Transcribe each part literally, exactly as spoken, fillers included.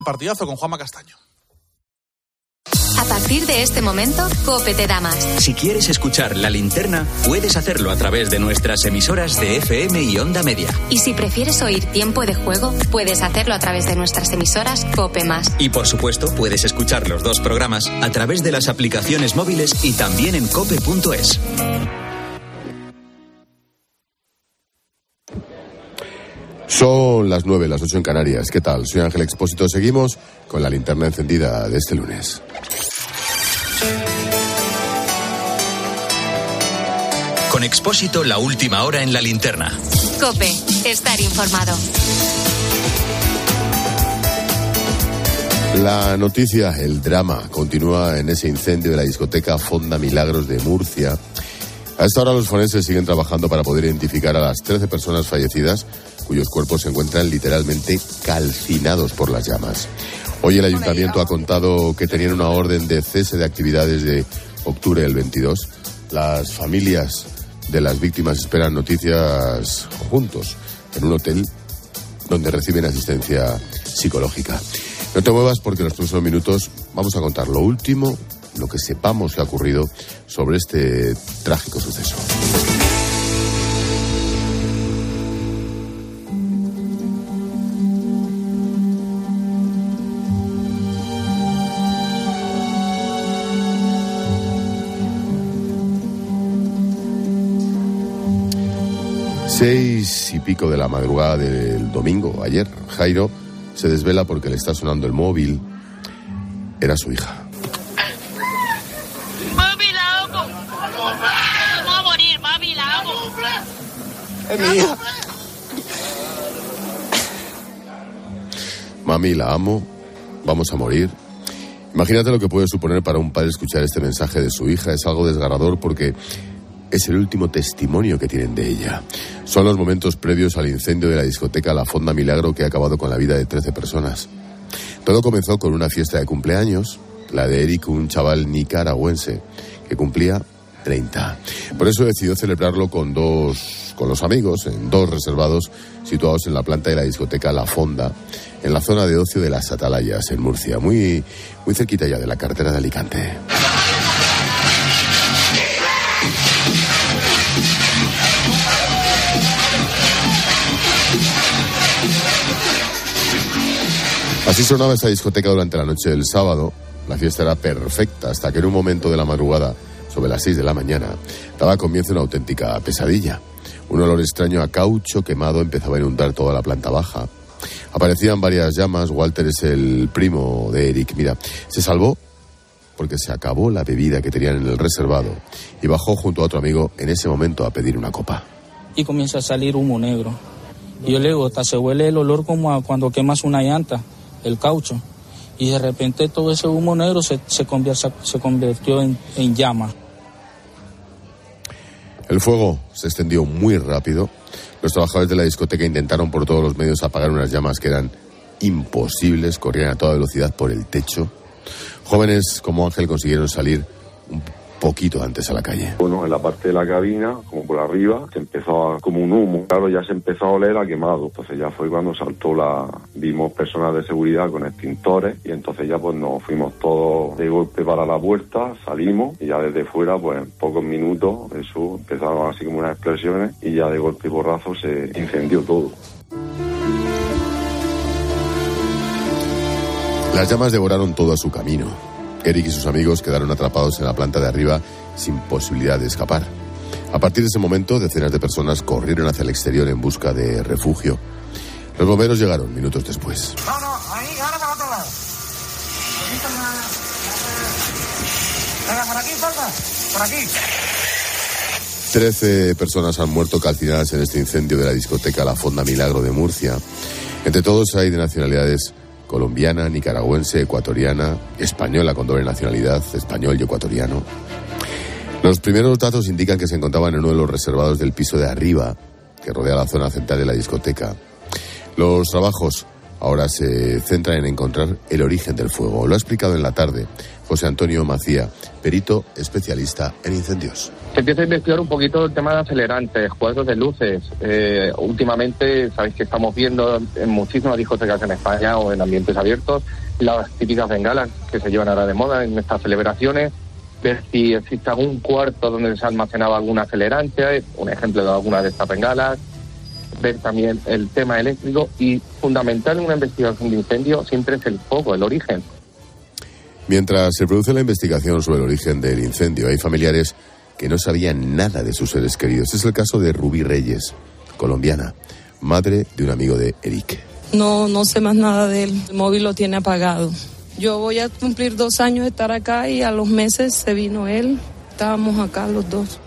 partidazo con Juanma Castaño. A partir de este momento, COPE te da más. Si quieres escuchar La Linterna, puedes hacerlo a través de nuestras emisoras de F M y Onda Media. Y si prefieres oír Tiempo de Juego, puedes hacerlo a través de nuestras emisoras COPE más. Y por supuesto, puedes escuchar los dos programas a través de las aplicaciones móviles y también en cope punto es. Son las nueve, las ocho en Canarias. ¿Qué tal? Soy Ángel Expósito. Seguimos con la linterna encendida de este lunes. Con Expósito, la última hora en la linterna. COPE, estar informado. La noticia, el drama, continúa en ese incendio de la discoteca Fonda Milagros de Murcia. A esta hora los forenses siguen trabajando para poder identificar a las trece personas fallecidas, cuyos cuerpos se encuentran literalmente calcinados por las llamas. Hoy el ayuntamiento ha contado que tenían una orden de cese de actividades de octubre del veintidós. Las familias de las víctimas esperan noticias juntos en un hotel donde reciben asistencia psicológica. No te muevas porque en los próximos minutos vamos a contar lo último, lo que sepamos que ha ocurrido sobre este trágico suceso. Seis y pico de la madrugada del domingo, ayer, Jairo se desvela porque le está sonando el móvil. Era su hija. Mami, la amo. Vamos a morir, mami, la amo. Es mi hija. Mami, la amo. Vamos a morir. Imagínate lo que puede suponer para un padre escuchar este mensaje de su hija. Es algo desgarrador porque es el último testimonio que tienen de ella. Son los momentos previos al incendio de la discoteca La Fonda Milagro que ha acabado con la vida de trece personas. Todo comenzó con una fiesta de cumpleaños, la de Eric, un chaval nicaragüense que cumplía treinta. Por eso decidió celebrarlo con dos, con los amigos, en dos reservados situados en la planta de la discoteca La Fonda, en la zona de ocio de las Atalayas, en Murcia, muy, muy cerquita ya de la carretera de Alicante. Así sonaba esta discoteca durante la noche del sábado. La fiesta era perfecta hasta que en un momento de la madrugada, sobre las seis de la mañana, daba comienzo una auténtica pesadilla. Un olor extraño a caucho quemado empezaba a inundar toda la planta baja. Aparecían varias llamas. Walter es el primo de Eric. Mira, se salvó porque se acabó la bebida que tenían en el reservado y bajó junto a otro amigo en ese momento a pedir una copa. Y comienza a salir humo negro. Y yo le digo, hasta se huele el olor como a cuando quemas una llanta, el caucho. Y de repente todo ese humo negro se, se, convierte, se convirtió en, en llama. El fuego se extendió muy rápido. Los trabajadores de la discoteca intentaron por todos los medios apagar unas llamas que eran imposibles, corrían a toda velocidad por el techo. Jóvenes como Ángel consiguieron salir un poquito antes a la calle. Bueno, en la parte de la cabina, como por arriba, se empezó a, como un humo. Claro, ya se empezó a oler a quemado. Entonces ya fue cuando saltó la... Vimos personas de seguridad con extintores y entonces ya pues nos fuimos todos de golpe para la puerta, salimos y ya desde fuera, pues en pocos minutos, eso, empezaron así como unas explosiones y ya de golpe y porrazo se incendió todo. Las llamas devoraron todo a su camino. Eric y sus amigos quedaron atrapados en la planta de arriba sin posibilidad de escapar. A partir de ese momento, decenas de personas corrieron hacia el exterior en busca de refugio. Los bomberos llegaron minutos después. No, no, ahí, ahora para otro lado. Venga, por aquí, porfa, por aquí. Trece personas han muerto calcinadas en este incendio de la discoteca La Fonda Milagro de Murcia. Entre todos hay de nacionalidades colombiana, nicaragüense, ecuatoriana, española con doble nacionalidad, español y ecuatoriano. Los primeros datos indican que se encontraban en uno de los reservados del piso de arriba, que rodea la zona central de la discoteca. Los trabajos ahora se centra en encontrar el origen del fuego. Lo ha explicado en la tarde José Antonio Macía, perito especialista en incendios. Se empieza a investigar un poquito el tema de acelerantes, cuadros de luces. Eh, últimamente, sabéis que estamos viendo en muchísimas discotecas en España o en ambientes abiertos las típicas bengalas que se llevan ahora de moda en estas celebraciones. Ver si existe algún cuarto donde se almacenaba algún acelerante, un ejemplo de alguna de estas bengalas. Ver también el tema eléctrico y fundamental en una investigación de incendio siempre es el foco, el origen. Mientras se produce la investigación sobre el origen del incendio, hay familiares que no sabían nada de sus seres queridos. Este es el caso de Rubí Reyes, colombiana, madre de un amigo de Eric. No, no sé más nada de él. El móvil lo tiene apagado. Yo voy a cumplir dos años de estar acá y a los meses se vino él. Estábamos acá los dos.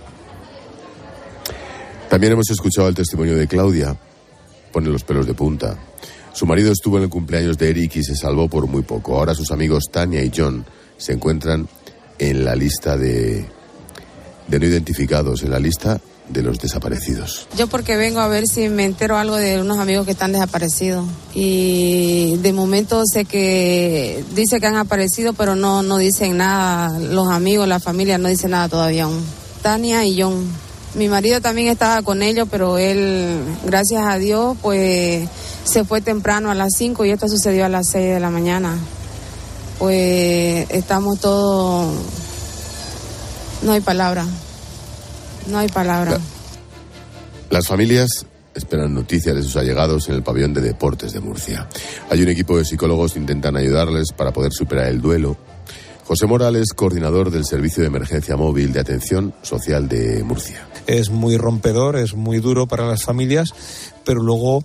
También hemos escuchado el testimonio de Claudia. Pone los pelos de punta. Su marido estuvo en el cumpleaños de Eric y se salvó por muy poco. Ahora sus amigos Tania y John se encuentran en la lista de, de no identificados, en la lista de los desaparecidos. Yo porque vengo a ver si me entero algo de unos amigos que están desaparecidos. Y de momento sé que dice que han aparecido, pero no, no dicen nada. Los amigos, la familia no dicen nada todavía aún. Tania y John. Mi marido también estaba con ellos, pero él, gracias a Dios, pues se fue temprano a las cinco y esto sucedió a las seis de la mañana. Pues estamos todos... No hay palabra. No hay palabra. La, las familias esperan noticias de sus allegados en el pabellón de deportes de Murcia. Hay un equipo de psicólogos que intentan ayudarles para poder superar el duelo. José Morales, coordinador del Servicio de Emergencia Móvil de Atención Social de Murcia. Es muy rompedor, es muy duro para las familias, pero luego,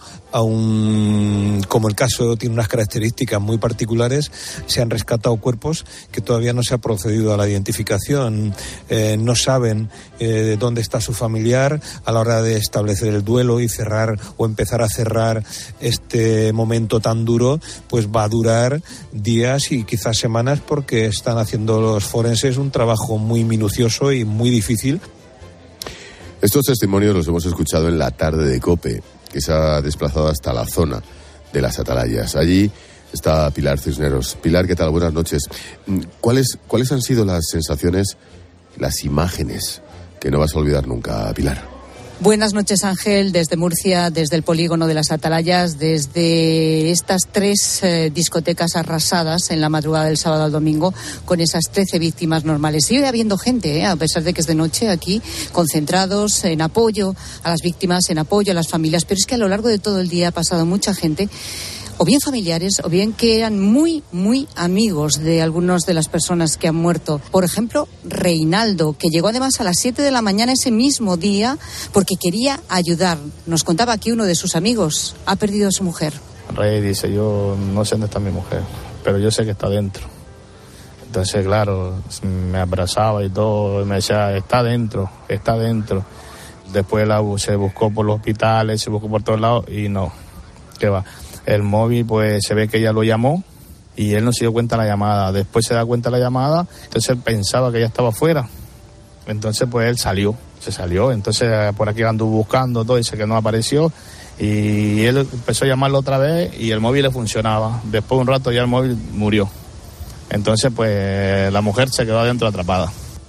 aún como el caso tiene unas características muy particulares, se han rescatado cuerpos que todavía no se ha procedido a la identificación. Eh, no saben eh, dónde está su familiar a la hora de establecer el duelo y cerrar o empezar a cerrar este momento tan duro, pues va a durar días y quizás semanas, porque están haciendo los forenses un trabajo muy minucioso y muy difícil. Estos testimonios los hemos escuchado en la tarde de COPE, que se ha desplazado hasta la zona de las Atalayas. Allí está Pilar Cisneros. Pilar, ¿qué tal? Buenas noches. ¿Cuáles, cuáles han sido las sensaciones, las imágenes que no vas a olvidar nunca, Pilar? Buenas noches, Ángel, desde Murcia, desde el polígono de las Atalayas, desde estas tres eh, discotecas arrasadas en la madrugada del sábado al domingo, con esas trece víctimas normales. Sigue habiendo gente, eh, a pesar de que es de noche, aquí, concentrados en apoyo a las víctimas, en apoyo a las familias, pero es que a lo largo de todo el día ha pasado mucha gente, o bien familiares, o bien que eran muy, muy amigos de algunas de las personas que han muerto. Por ejemplo, Reinaldo, que llegó además a las siete de la mañana ese mismo día porque quería ayudar. Nos contaba aquí uno de sus amigos, ha perdido a su mujer. Rey dice, yo no sé dónde está mi mujer, pero yo sé que está dentro. Entonces, claro, me abrazaba y todo, y me decía, está dentro, está dentro. Después la, se buscó por los hospitales, se buscó por todos lados y no, ¿qué va? El móvil, pues se ve que ella lo llamó y él no se dio cuenta de la llamada. Después se da cuenta de la llamada, entonces él pensaba que ella estaba afuera. Entonces, pues él salió, se salió. Entonces, por aquí anduvo buscando todo, dice que no apareció. Y él empezó a llamarlo otra vez y el móvil le funcionaba. Después de un rato ya el móvil murió. Entonces, pues la mujer se quedó adentro atrapada.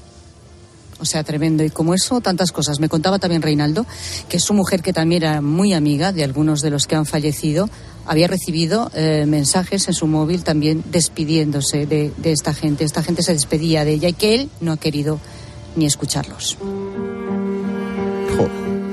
O sea, tremendo. Y como eso, tantas cosas. Me contaba también Reinaldo que su mujer, que también era muy amiga de algunos de los que han fallecido, había recibido eh, mensajes en su móvil también despidiéndose de, de esta gente. Esta gente se despedía de ella y que él no ha querido ni escucharlos. Joder.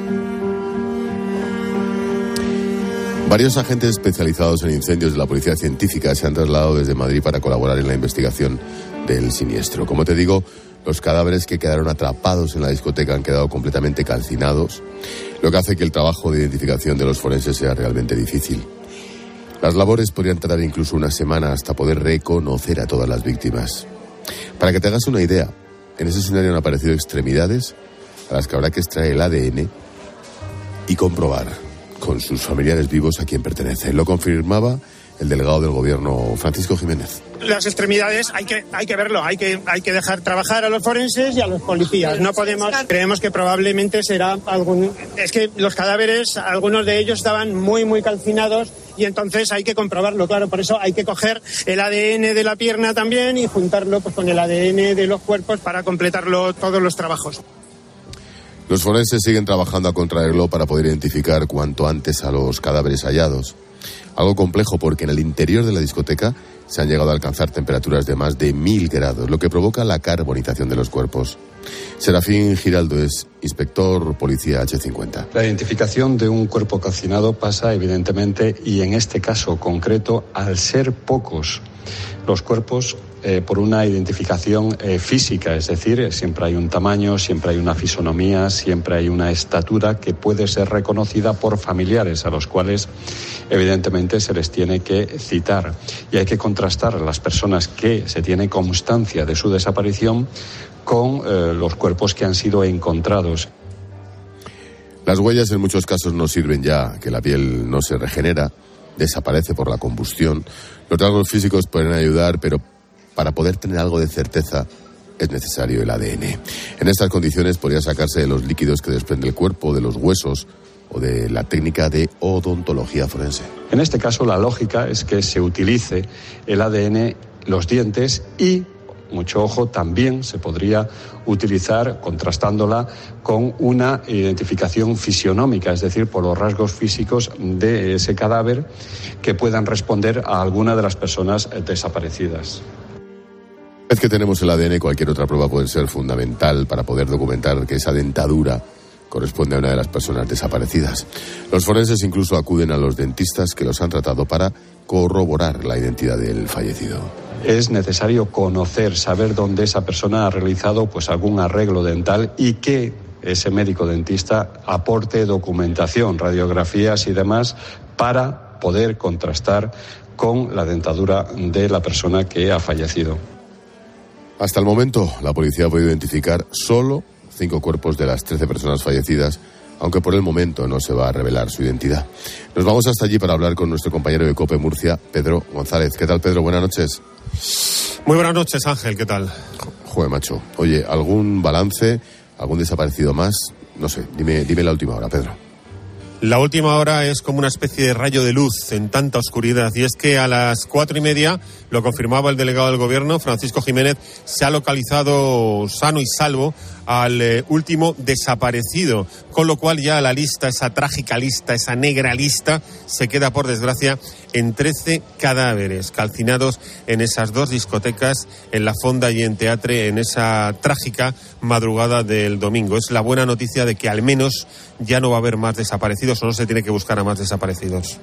Varios agentes especializados en incendios de la Policía Científica se han trasladado desde Madrid para colaborar en la investigación del siniestro. Como te digo, los cadáveres que quedaron atrapados en la discoteca han quedado completamente calcinados, lo que hace que el trabajo de identificación de los forenses sea realmente difícil. Las labores podrían tardar incluso una semana hasta poder reconocer a todas las víctimas. Para que te hagas una idea, en ese escenario han aparecido extremidades a las que habrá que extraer el A D N y comprobar con sus familiares vivos a quién pertenece. Lo confirmaba el delegado del Gobierno, Francisco Jiménez. Las extremidades hay que hay que verlo, hay que hay que dejar trabajar a los forenses y a los policías. No podemos, creemos que probablemente será algún, es que los cadáveres, algunos de ellos estaban muy muy calcinados y entonces hay que comprobarlo, claro, por eso hay que coger el A D N de la pierna también y juntarlo pues con el A D N de los cuerpos para completarlo todos los trabajos. Los forenses siguen trabajando a contrarreloj para poder identificar cuanto antes a los cadáveres hallados. Algo complejo porque en el interior de la discoteca se han llegado a alcanzar temperaturas de más de mil grados, lo que provoca la carbonización de los cuerpos. Serafín Giraldo es inspector policía hache cincuenta. La identificación de un cuerpo calcinado pasa evidentemente, y en este caso concreto, al ser pocos los cuerpos, eh, por una identificación eh, física, es decir, siempre hay un tamaño, siempre hay una fisonomía, siempre hay una estatura que puede ser reconocida por familiares a los cuales evidentemente se les tiene que citar, y hay que contrastar a las personas que se tiene constancia de su desaparición con eh, los cuerpos que han sido encontrados. Las huellas en muchos casos no sirven ya, que la piel no se regenera, desaparece por la combustión. Los rasgos físicos pueden ayudar, pero para poder tener algo de certeza es necesario el A D N. En estas condiciones podría sacarse de los líquidos que desprende el cuerpo, de los huesos o de la técnica de odontología forense. En este caso la lógica es que se utilice el A D N, los dientes y, mucho ojo, también se podría utilizar contrastándola con una identificación fisionómica, es decir, por los rasgos físicos de ese cadáver que puedan responder a alguna de las personas desaparecidas. Una vez que tenemos el A D N, cualquier otra prueba puede ser fundamental para poder documentar que esa dentadura corresponde a una de las personas desaparecidas. Los forenses incluso acuden a los dentistas que los han tratado para corroborar la identidad del fallecido. Es necesario conocer, saber dónde esa persona ha realizado pues algún arreglo dental y que ese médico dentista aporte documentación, radiografías y demás para poder contrastar con la dentadura de la persona que ha fallecido. Hasta el momento, la policía ha podido identificar solo cinco cuerpos de las trece personas fallecidas, aunque por el momento no se va a revelar su identidad. Nos vamos hasta allí para hablar con nuestro compañero de COPE Murcia, Pedro González. ¿Qué tal, Pedro? Buenas noches. Muy buenas noches, Ángel. ¿Qué tal? Joder, macho. Oye, ¿algún balance? ¿Algún desaparecido más? No sé, dime, dime la última hora, Pedro. La última hora es como una especie de rayo de luz en tanta oscuridad, y es que a las cuatro y media, lo confirmaba el delegado del Gobierno, Francisco Jiménez, se ha localizado sano y salvo al eh, último desaparecido, con lo cual ya la lista, esa trágica lista, esa negra lista, se queda por desgracia en trece cadáveres calcinados en esas dos discotecas, en La Fonda y en Teatre, en esa trágica madrugada del domingo. Es la buena noticia de que al menos ya no va a haber más desaparecidos, o no se tiene que buscar a más desaparecidos.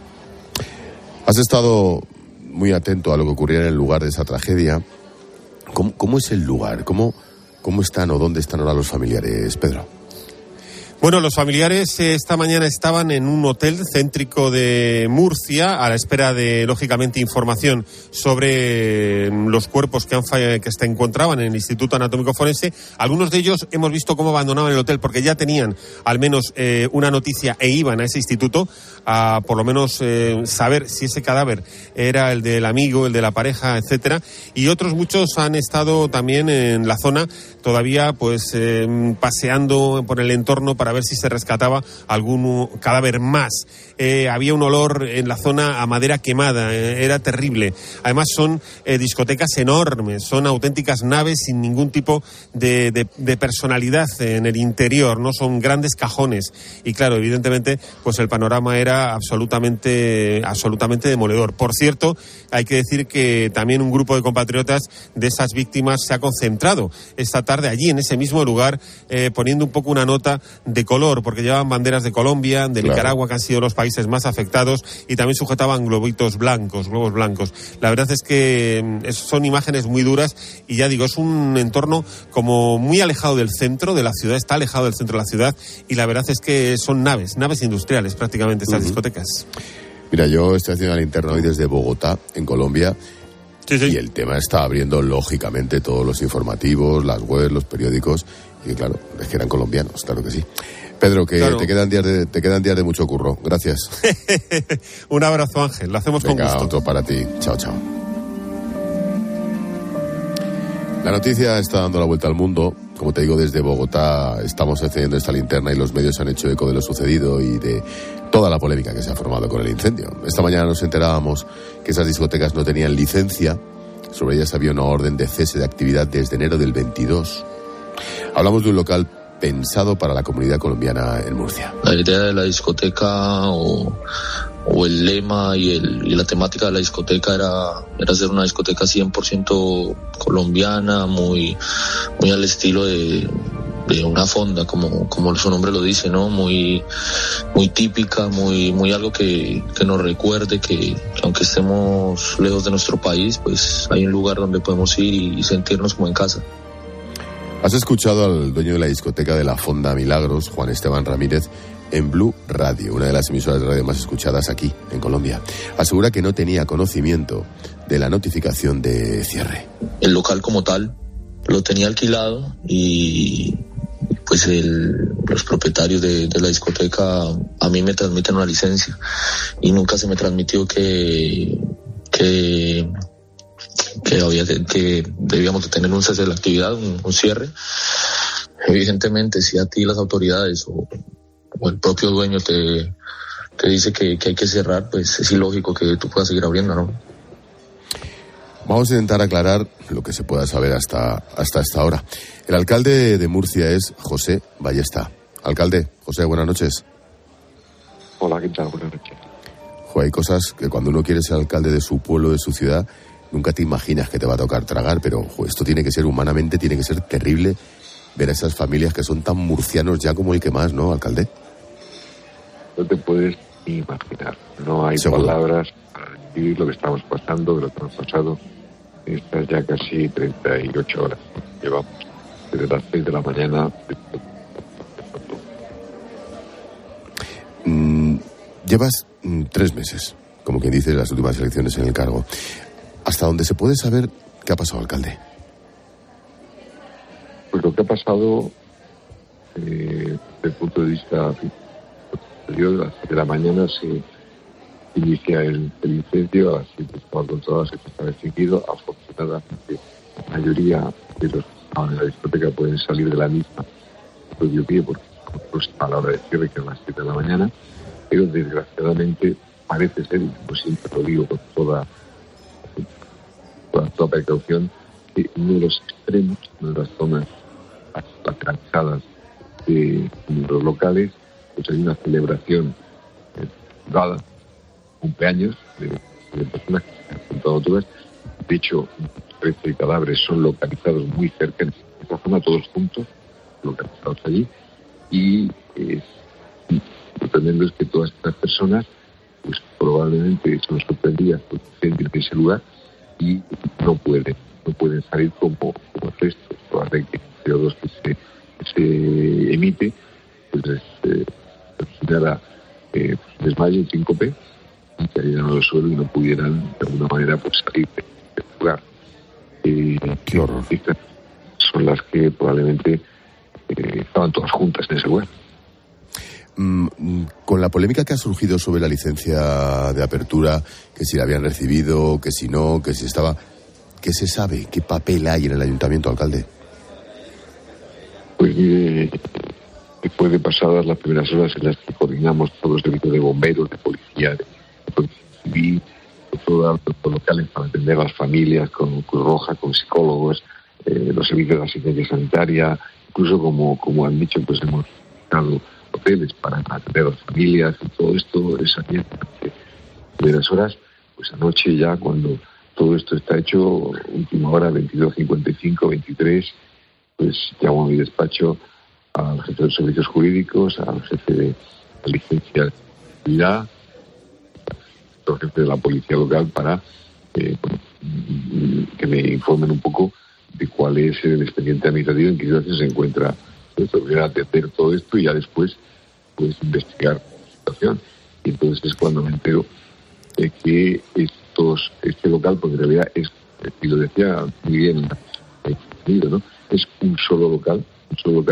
Has estado muy atento a lo que ocurría en el lugar de esa tragedia. ¿Cómo, cómo es el lugar? ¿Cómo, cómo están o dónde están ahora los familiares, Pedro? Bueno, los familiares eh, esta mañana estaban en un hotel céntrico de Murcia a la espera de, lógicamente, información sobre eh, los cuerpos que, han fall- que se encontraban en el Instituto Anatómico Forense. Algunos de ellos hemos visto cómo abandonaban el hotel porque ya tenían al menos eh, una noticia e iban a ese instituto a por lo menos eh, saber si ese cadáver era el del amigo, el de la pareja, etcétera. Y otros muchos han estado también en la zona todavía pues eh, paseando por el entorno para a ver si se rescataba algún cadáver más. Eh, había un olor en la zona a madera quemada, eh, era terrible. Además son eh, discotecas enormes, son auténticas naves sin ningún tipo de, de, de personalidad en el interior, no son grandes cajones. Y claro, evidentemente, pues el panorama era absolutamente, absolutamente demoledor. Por cierto, hay que decir que también un grupo de compatriotas de esas víctimas se ha concentrado esta tarde allí, en ese mismo lugar, eh, poniendo un poco una nota de color, porque llevaban banderas de Colombia, de claro. Nicaragua, que han sido los países más afectados, y también sujetaban globitos blancos, globos blancos. La verdad es que son imágenes muy duras, y ya digo, es un entorno como muy alejado del centro de la ciudad, está alejado del centro de la ciudad, y la verdad es que son naves, naves industriales prácticamente estas uh-huh. discotecas. Mira, yo estoy haciendo la linterna hoy desde Bogotá, en Colombia, sí, sí. y el tema está abriendo lógicamente todos los informativos, las webs, los periódicos, y claro, es que eran colombianos, claro que sí. Pedro, que claro. te quedan días de, te quedan días de mucho curro. Gracias. Un abrazo, Ángel. Lo hacemos Venga, con gusto. Otro para ti. Chao, chao. La noticia está dando la vuelta al mundo. Como te digo, desde Bogotá estamos encendiendo esta linterna y los medios han hecho eco de lo sucedido y de toda la polémica que se ha formado con el incendio. Esta mañana nos enterábamos que esas discotecas no tenían licencia. Sobre ellas había una orden de cese de actividad desde enero del veintidós. Hablamos de un local pensado para la comunidad colombiana en Murcia. La idea de la discoteca o, o el lema y, el, y la temática de la discoteca era, era ser una discoteca cien por ciento colombiana, muy, muy al estilo de, de una fonda, como, como su nombre lo dice, ¿no? Muy, muy típica, muy, muy algo que, que nos recuerde que, que aunque estemos lejos de nuestro país, pues hay un lugar donde podemos ir y, y sentirnos como en casa. Has escuchado al dueño de la discoteca de la Fonda Milagros, Juan Esteban Ramírez, en Blue Radio, una de las emisoras de radio más escuchadas aquí, en Colombia. Asegura que no tenía conocimiento de la notificación de cierre. El local como tal lo tenía alquilado y pues el, los propietarios de, de la discoteca a mí me transmiten una licencia y nunca se me transmitió que... que que había que debíamos de tener un cese de la actividad, un, un cierre. Evidentemente, si a ti las autoridades o, o el propio dueño te, te dice que, que hay que cerrar, pues es ilógico que tú puedas seguir abriendo, ¿no? Vamos a intentar aclarar lo que se pueda saber hasta, hasta esta hora. El alcalde de Murcia es José Ballesta. Alcalde, José, buenas noches. Hola, ¿qué tal? Buenas noches. Jo, hay cosas que cuando uno quiere ser alcalde de su pueblo, de su ciudad, nunca te imaginas que te va a tocar tragar, pero jo, esto tiene que ser, humanamente, tiene que ser terrible ver a esas familias que son tan murcianos ya como el que más, ¿no, alcalde? No te puedes imaginar. No hay Seguro. palabras para describir lo que estamos pasando, de lo que hemos pasado. Estas ya casi treinta y ocho horas. Llevamos desde las seis de la mañana. Mm, llevas mm, tres meses, como quien dice, las últimas elecciones en el cargo. ¿Hasta dónde se puede saber qué ha pasado, alcalde? Pues lo que ha pasado, eh, desde el punto de vista posterior, a las siete de la mañana se inicia el, el incendio, a las siete estaba controlado, se estaba extinguido. Afortunadamente, la mayoría de los que estaban en la discoteca pueden salir de la misma por propio pie, porque pues, a la hora de cierre, que a las siete de la mañana, pero desgraciadamente parece ser, y pues siempre lo digo con toda Toda, toda precaución, que uno de los extremos, una de las zonas lateralizadas de, de los locales, pues hay una celebración eh, privada, cumpleaños de, de personas que se han juntado todas. De hecho, trece cadáveres son localizados muy cerca en esa zona, todos juntos, localizados allí, y eh, lo tremendo es que todas estas personas, pues probablemente son sorprendidas por el incendio de ese lugar, y no pueden, no pueden salir como, como el resto. Probablemente que el C O dos que se, que se emite, pues eh, generara eh, desmayo, síncope, y cayeran al suelo y no pudieran de alguna manera pues salir del lugar. Eh, Qué horror. Estas son las que probablemente eh, estaban todas juntas en ese lugar. Con la polémica que ha surgido sobre la licencia de apertura, que si la habían recibido, que si no, que si estaba... ¿Qué se sabe? ¿Qué papel hay en el ayuntamiento, alcalde? Pues mire, después de pasadas las primeras horas en las que coordinamos todos los servicios de bomberos, de policía, de policía civil, todos los locales para atender a las familias, con Cruz Roja, con psicólogos, eh, los servicios de asistencia sanitaria, incluso como, como han dicho, pues hemos buscado hoteles para atender a las familias y todo esto es ayer durante primeras horas. Pues anoche ya, cuando todo esto está hecho, última hora, veintidós cincuenta y cinco, veintitrés, pues llamo a mi despacho al jefe de los servicios jurídicos, al jefe de la licencia de seguridad, al jefe de la policía local para eh, que me informen un poco de cuál es el expediente administrativo, en qué situación se encuentra. Primero atender todo esto y ya después pues investigar la situación. Y entonces es cuando me entero de que estos, este local, porque en realidad es, y lo decía muy bien, ¿no? Es un solo local, un solo local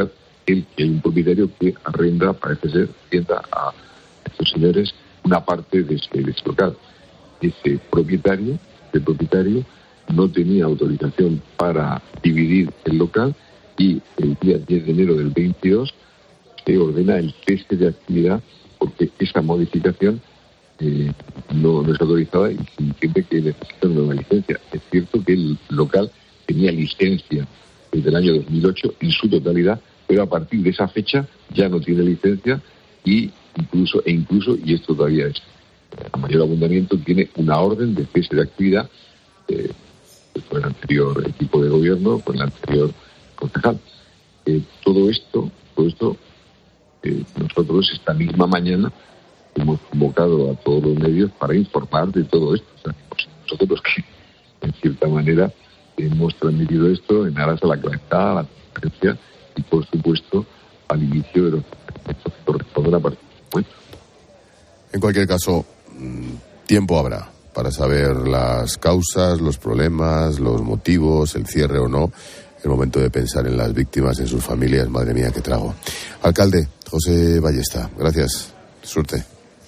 el que hay un propietario que arrenda, parece ser, tienda a estos señores una parte de ese, de ese local. Ese propietario, ese propietario no tenía autorización para dividir el local y el día diez de enero del veintidós se ordena el cese de actividad porque esa modificación eh, no, no es autorizada y se entiende que necesita una nueva licencia. Es cierto que el local tenía licencia desde el año dos mil ocho en su totalidad, pero a partir de esa fecha ya no tiene licencia y incluso, e incluso, y esto todavía es a mayor abundamiento, tiene una orden de cese de actividad eh, por el anterior equipo de gobierno, por el anterior concejal. Eh, todo esto, todo esto, eh, nosotros esta misma mañana hemos convocado a todos los medios para informar de todo esto. O sea, nosotros que, en cierta manera, hemos transmitido esto en aras a la claridad, a la transparencia y, por supuesto, al inicio de los procedimientos que corresponden a partir de este momento. En cualquier caso, tiempo habrá para saber las causas, los problemas, los motivos, el cierre o no. El momento de pensar en las víctimas, en sus familias. Madre mía, qué trago. Alcalde José Ballesta, gracias. Suerte.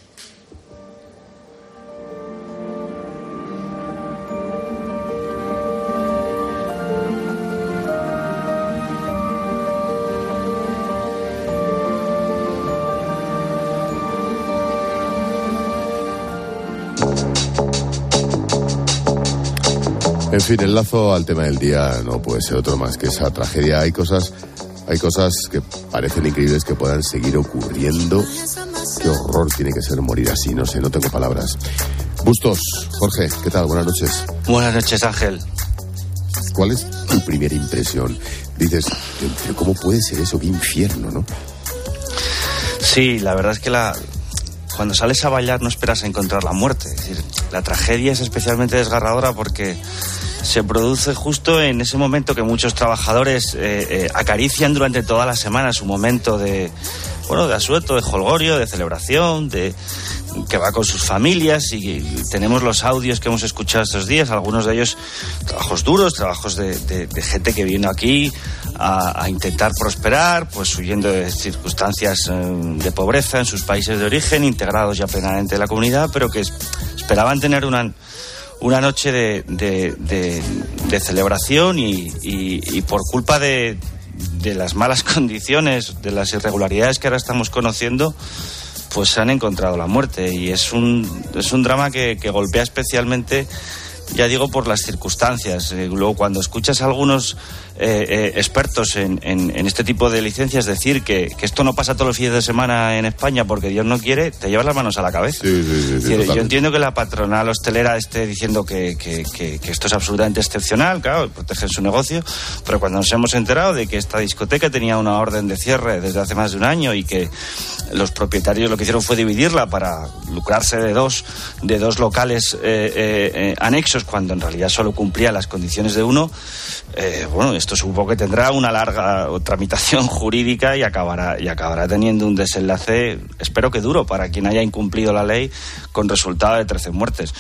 En fin, el lazo al tema del día no puede ser otro más que esa tragedia. Hay cosas, hay cosas que parecen increíbles que puedan seguir ocurriendo. Qué horror tiene que ser morir así, no sé, no tengo palabras. Bustos, Jorge, ¿qué tal? Buenas noches. Buenas noches, Ángel. ¿Cuál es tu primera impresión? Dices, pero ¿cómo puede ser eso? Qué infierno, ¿no? Sí, la verdad es que la... cuando sales a bailar no esperas a encontrar la muerte. Es decir, la tragedia es especialmente desgarradora porque se produce justo en ese momento que muchos trabajadores eh, eh, acarician durante toda la semana su momento de, bueno, de asueto, de jolgorio, de celebración, de que va con sus familias, y, y tenemos los audios que hemos escuchado estos días, algunos de ellos trabajos duros, trabajos de, de, de gente que vino aquí a, a intentar prosperar, pues huyendo de circunstancias eh, de pobreza en sus países de origen, integrados ya plenamente en la comunidad, pero que es, esperaban tener una una noche de, de, de, de celebración y, y, y por culpa de, de las malas condiciones, de las irregularidades que ahora estamos conociendo, pues se han encontrado la muerte. Y es un, es un drama que, que golpea especialmente, ya digo, por las circunstancias. Eh, luego, cuando escuchas a algunos eh, eh, expertos en, en, en este tipo de licencias decir que, que esto no pasa todos los fines de semana en España porque Dios no quiere, te llevas las manos a la cabeza. Sí, sí, sí, sí, decir, yo entiendo que la patronal hostelera esté diciendo que, que, que, que esto es absolutamente excepcional, claro, protegen su negocio, pero cuando nos hemos enterado de que esta discoteca tenía una orden de cierre desde hace más de un año y que los propietarios lo que hicieron fue dividirla para lucrarse de dos, de dos locales eh, eh, eh, anexos, cuando en realidad solo cumplía las condiciones de uno, eh, bueno, esto supongo que tendrá una larga tramitación jurídica y acabará, y acabará teniendo un desenlace, espero que duro, para quien haya incumplido la ley, con resultado de trece muertes.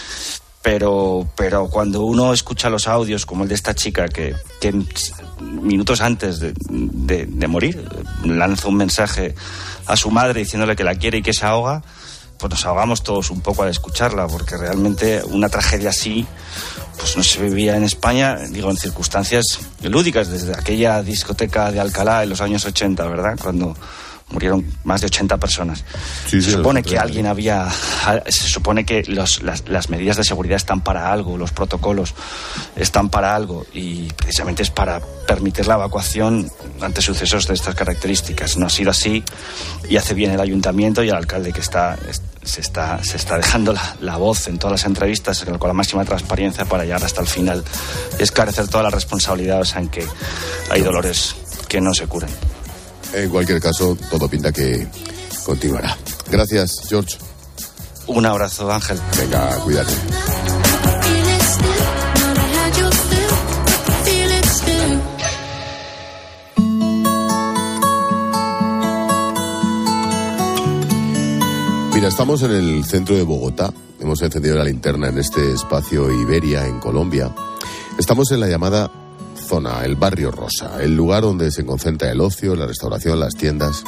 Pero, pero cuando uno escucha los audios como el de esta chica que, que minutos antes de, de, de morir lanza un mensaje a su madre diciéndole que la quiere y que se ahoga, pues nos ahogamos todos un poco al escucharla, porque realmente una tragedia así pues no se vivía en España, digo, en circunstancias lúdicas, desde aquella discoteca de Alcalá en los años ochenta, ¿verdad?, cuando murieron más de ochenta personas. Sí, se sí, supone que alguien había... Se supone que los, las, las medidas de seguridad están para algo, los protocolos están para algo, y precisamente es para permitir la evacuación ante sucesos de estas características. No ha sido así, y hace bien el ayuntamiento y el alcalde, que está... Se está, se está dejando la, la voz en todas las entrevistas con la máxima transparencia para llegar hasta el final y esclarecer todas las responsabilidades en que hay dolores que no se curan. En cualquier caso, todo pinta que continuará. Gracias, George. Un abrazo, Ángel. Venga, cuídate. Mira, estamos en el centro de Bogotá. Hemos encendido la linterna en este espacio Iberia, en Colombia. Estamos en la llamada zona, el barrio rosa, el lugar donde se concentra el ocio, la restauración, las tiendas.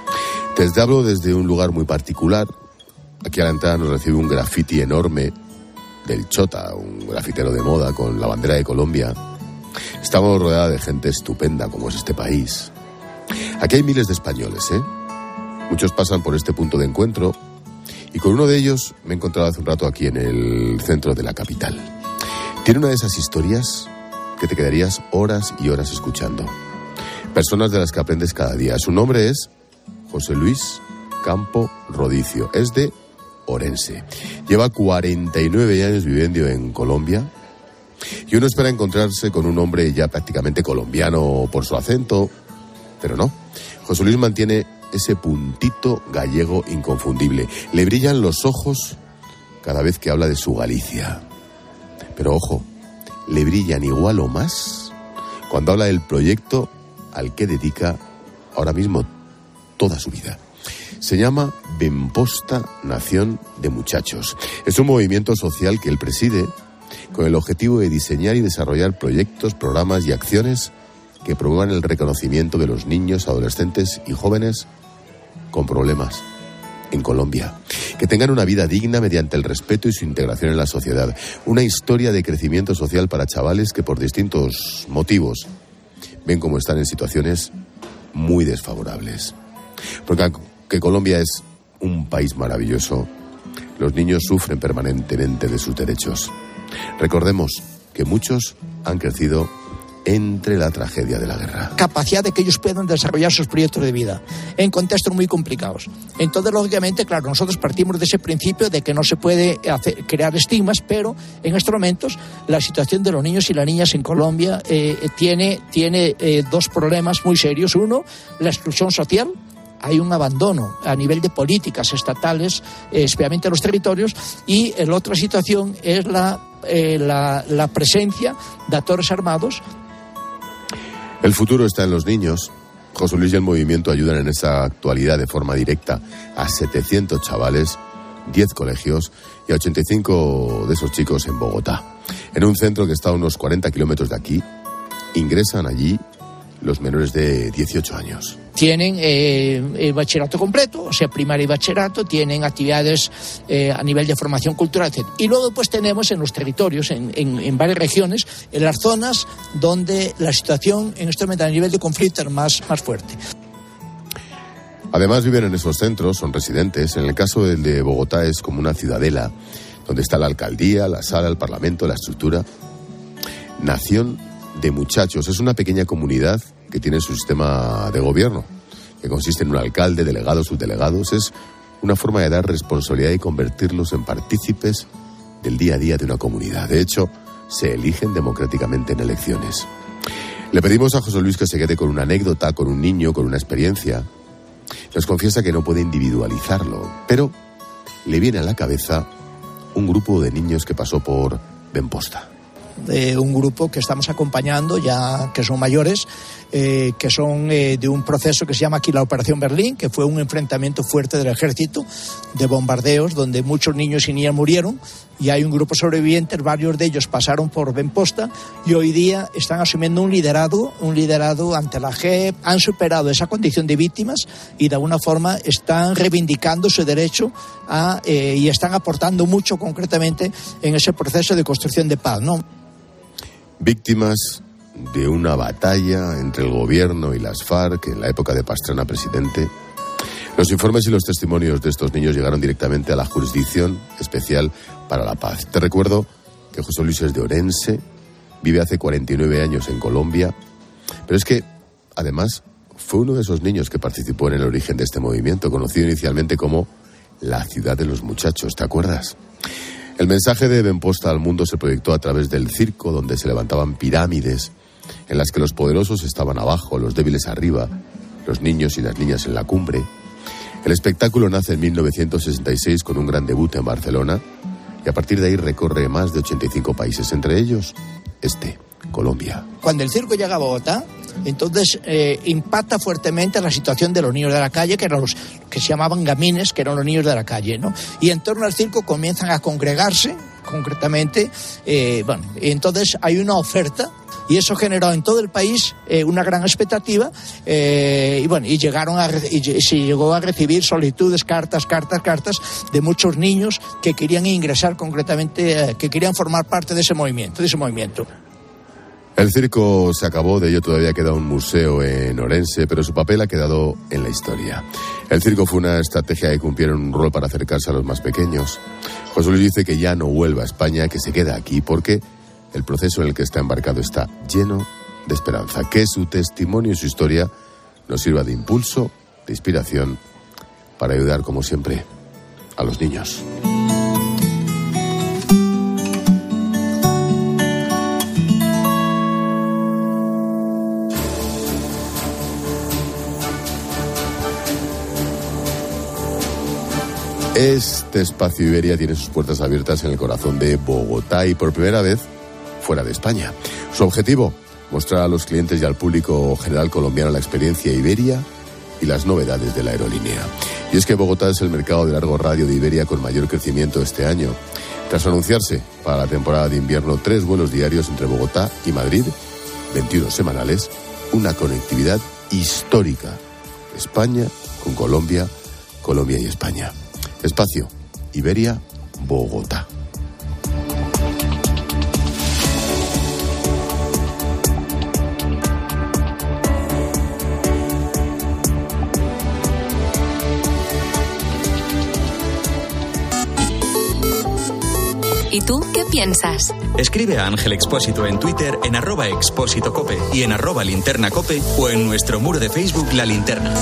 Te hablo desde un lugar muy particular. Aquí a la entrada nos recibe un grafiti enorme del Chota, un grafitero de moda con la bandera de Colombia. Estamos rodeados de gente estupenda como es este país. Aquí hay miles de españoles, ¿eh? Muchos pasan por este punto de encuentro y con uno de ellos me he encontrado hace un rato aquí en el centro de la capital. Tiene una de esas historias que te quedarías horas y horas escuchando. Personas de las que aprendes cada día. Su nombre es José Luis Campo Rodicio. Es de Orense. Lleva cuarenta y nueve años viviendo en Colombia y uno espera encontrarse con un hombre ya prácticamente colombiano por su acento, pero no. José Luis mantiene ese puntito gallego inconfundible. Le brillan los ojos cada vez que habla de su Galicia. Pero ojo, le brillan igual o más cuando habla del proyecto al que dedica ahora mismo toda su vida. Se llama Benposta Nación de Muchachos. Es un movimiento social que él preside con el objetivo de diseñar y desarrollar proyectos, programas y acciones que promuevan el reconocimiento de los niños, adolescentes y jóvenes con problemas en Colombia, que tengan una vida digna mediante el respeto y su integración en la sociedad. Una historia de crecimiento social para chavales que por distintos motivos ven cómo están en situaciones muy desfavorables. Porque aunque Colombia es un país maravilloso, los niños sufren permanentemente de sus derechos. Recordemos que muchos han crecido entre la tragedia de la guerra. Capacidad de que ellos puedan desarrollar sus proyectos de vida en contextos muy complicados. Entonces, lógicamente, claro, nosotros partimos de ese principio de que no se puede hacer, crear estigmas, pero en estos momentos la situación de los niños y las niñas en Colombia eh, tiene, tiene eh, dos problemas muy serios. Uno, la exclusión social. Hay un abandono a nivel de políticas estatales, eh, especialmente en los territorios, y la otra situación es la, eh, la, la presencia de actores armados. El futuro está en los niños. José Luis y el movimiento ayudan en esa actualidad de forma directa a setecientos chavales, diez colegios y a ochenta y cinco de esos chicos en Bogotá. En un centro que está a unos cuarenta kilómetros de aquí, ingresan allí los menores de dieciocho años. Tienen eh, el bachillerato completo, o sea, primaria y bachillerato, tienen actividades eh, a nivel de formación cultural, etcétera. Y luego pues tenemos en los territorios, en, en, en varias regiones, en las zonas donde la situación en este momento a nivel de conflicto es más, más fuerte. Además viven en esos centros, son residentes. En el caso del de Bogotá es como una ciudadela, donde está la alcaldía, la sala, el parlamento, la estructura. Nación de Muchachos es una pequeña comunidad que tiene su sistema de gobierno, que consiste en un alcalde, delegados, subdelegados. Es una forma de dar responsabilidad y convertirlos en partícipes del día a día de una comunidad. De hecho, se eligen democráticamente en elecciones. Le pedimos a José Luis que se quede con una anécdota, con un niño, con una experiencia. Nos confiesa que no puede individualizarlo, pero le viene a la cabeza un grupo de niños que pasó por Benposta. De un grupo que estamos acompañando ya que son mayores, eh, que son eh, de un proceso que se llama aquí la Operación Berlín, que fue un enfrentamiento fuerte del ejército, de bombardeos donde muchos niños y niñas murieron, y hay un grupo sobrevivientes, varios de ellos pasaron por Benposta y hoy día están asumiendo un liderazgo, un liderazgo ante la J E P, han superado esa condición de víctimas y de alguna forma están reivindicando su derecho a, eh, y están aportando mucho concretamente en ese proceso de construcción de paz, ¿no? Víctimas de una batalla entre el gobierno y las FARC en la época de Pastrana presidente. Los informes y los testimonios de estos niños llegaron directamente a la Jurisdicción Especial para la Paz. Te recuerdo que José Luis es de Orense, vive hace cuarenta y nueve años en Colombia, pero es que, además, fue uno de esos niños que participó en el origen de este movimiento, conocido inicialmente como la Ciudad de los Muchachos, ¿te acuerdas? El mensaje de Benposta al mundo se proyectó a través del circo, donde se levantaban pirámides en las que los poderosos estaban abajo, los débiles arriba, los niños y las niñas en la cumbre. El espectáculo nace en mil novecientos sesenta y seis con un gran debut en Barcelona y a partir de ahí recorre más de ochenta y cinco países, entre ellos este, Colombia. Cuando el circo llega a Bogotá, entonces eh, impacta fuertemente la situación de los niños de la calle, que eran los que se llamaban gamines, que eran los niños de la calle, ¿no? Y en torno al circo comienzan a congregarse, concretamente, eh, bueno, entonces hay una oferta Y eso generó en todo el país eh, una gran expectativa eh, y bueno, y llegaron a y se llegó a recibir solicitudes, cartas, cartas, cartas de muchos niños que querían ingresar concretamente, eh, que querían formar parte de ese movimiento, de ese movimiento. El circo se acabó, de ello todavía queda un museo en Orense, pero su papel ha quedado en la historia. El circo fue una estrategia que cumplieron un rol para acercarse a los más pequeños. José Luis dice que ya no vuelva a España, que se queda aquí, porque el proceso en el que está embarcado está lleno de esperanza. Que su testimonio y su historia nos sirva de impulso, de inspiración, para ayudar, como siempre, a los niños. Este espacio Iberia tiene sus puertas abiertas en el corazón de Bogotá y por primera vez fuera de España. Su objetivo, mostrar a los clientes y al público general colombiano la experiencia Iberia y las novedades de la aerolínea. Y es que Bogotá es el mercado de largo radio de Iberia con mayor crecimiento este año. Tras anunciarse para la temporada de invierno tres vuelos diarios entre Bogotá y Madrid, veintiuno semanales, una conectividad histórica. España con Colombia, Colombia y España. Espacio Iberia, Bogotá. ¿Y tú qué piensas? Escribe a Ángel Expósito en Twitter en arroba expósito cope y en arroba linterna cope o en nuestro muro de Facebook La Linterna.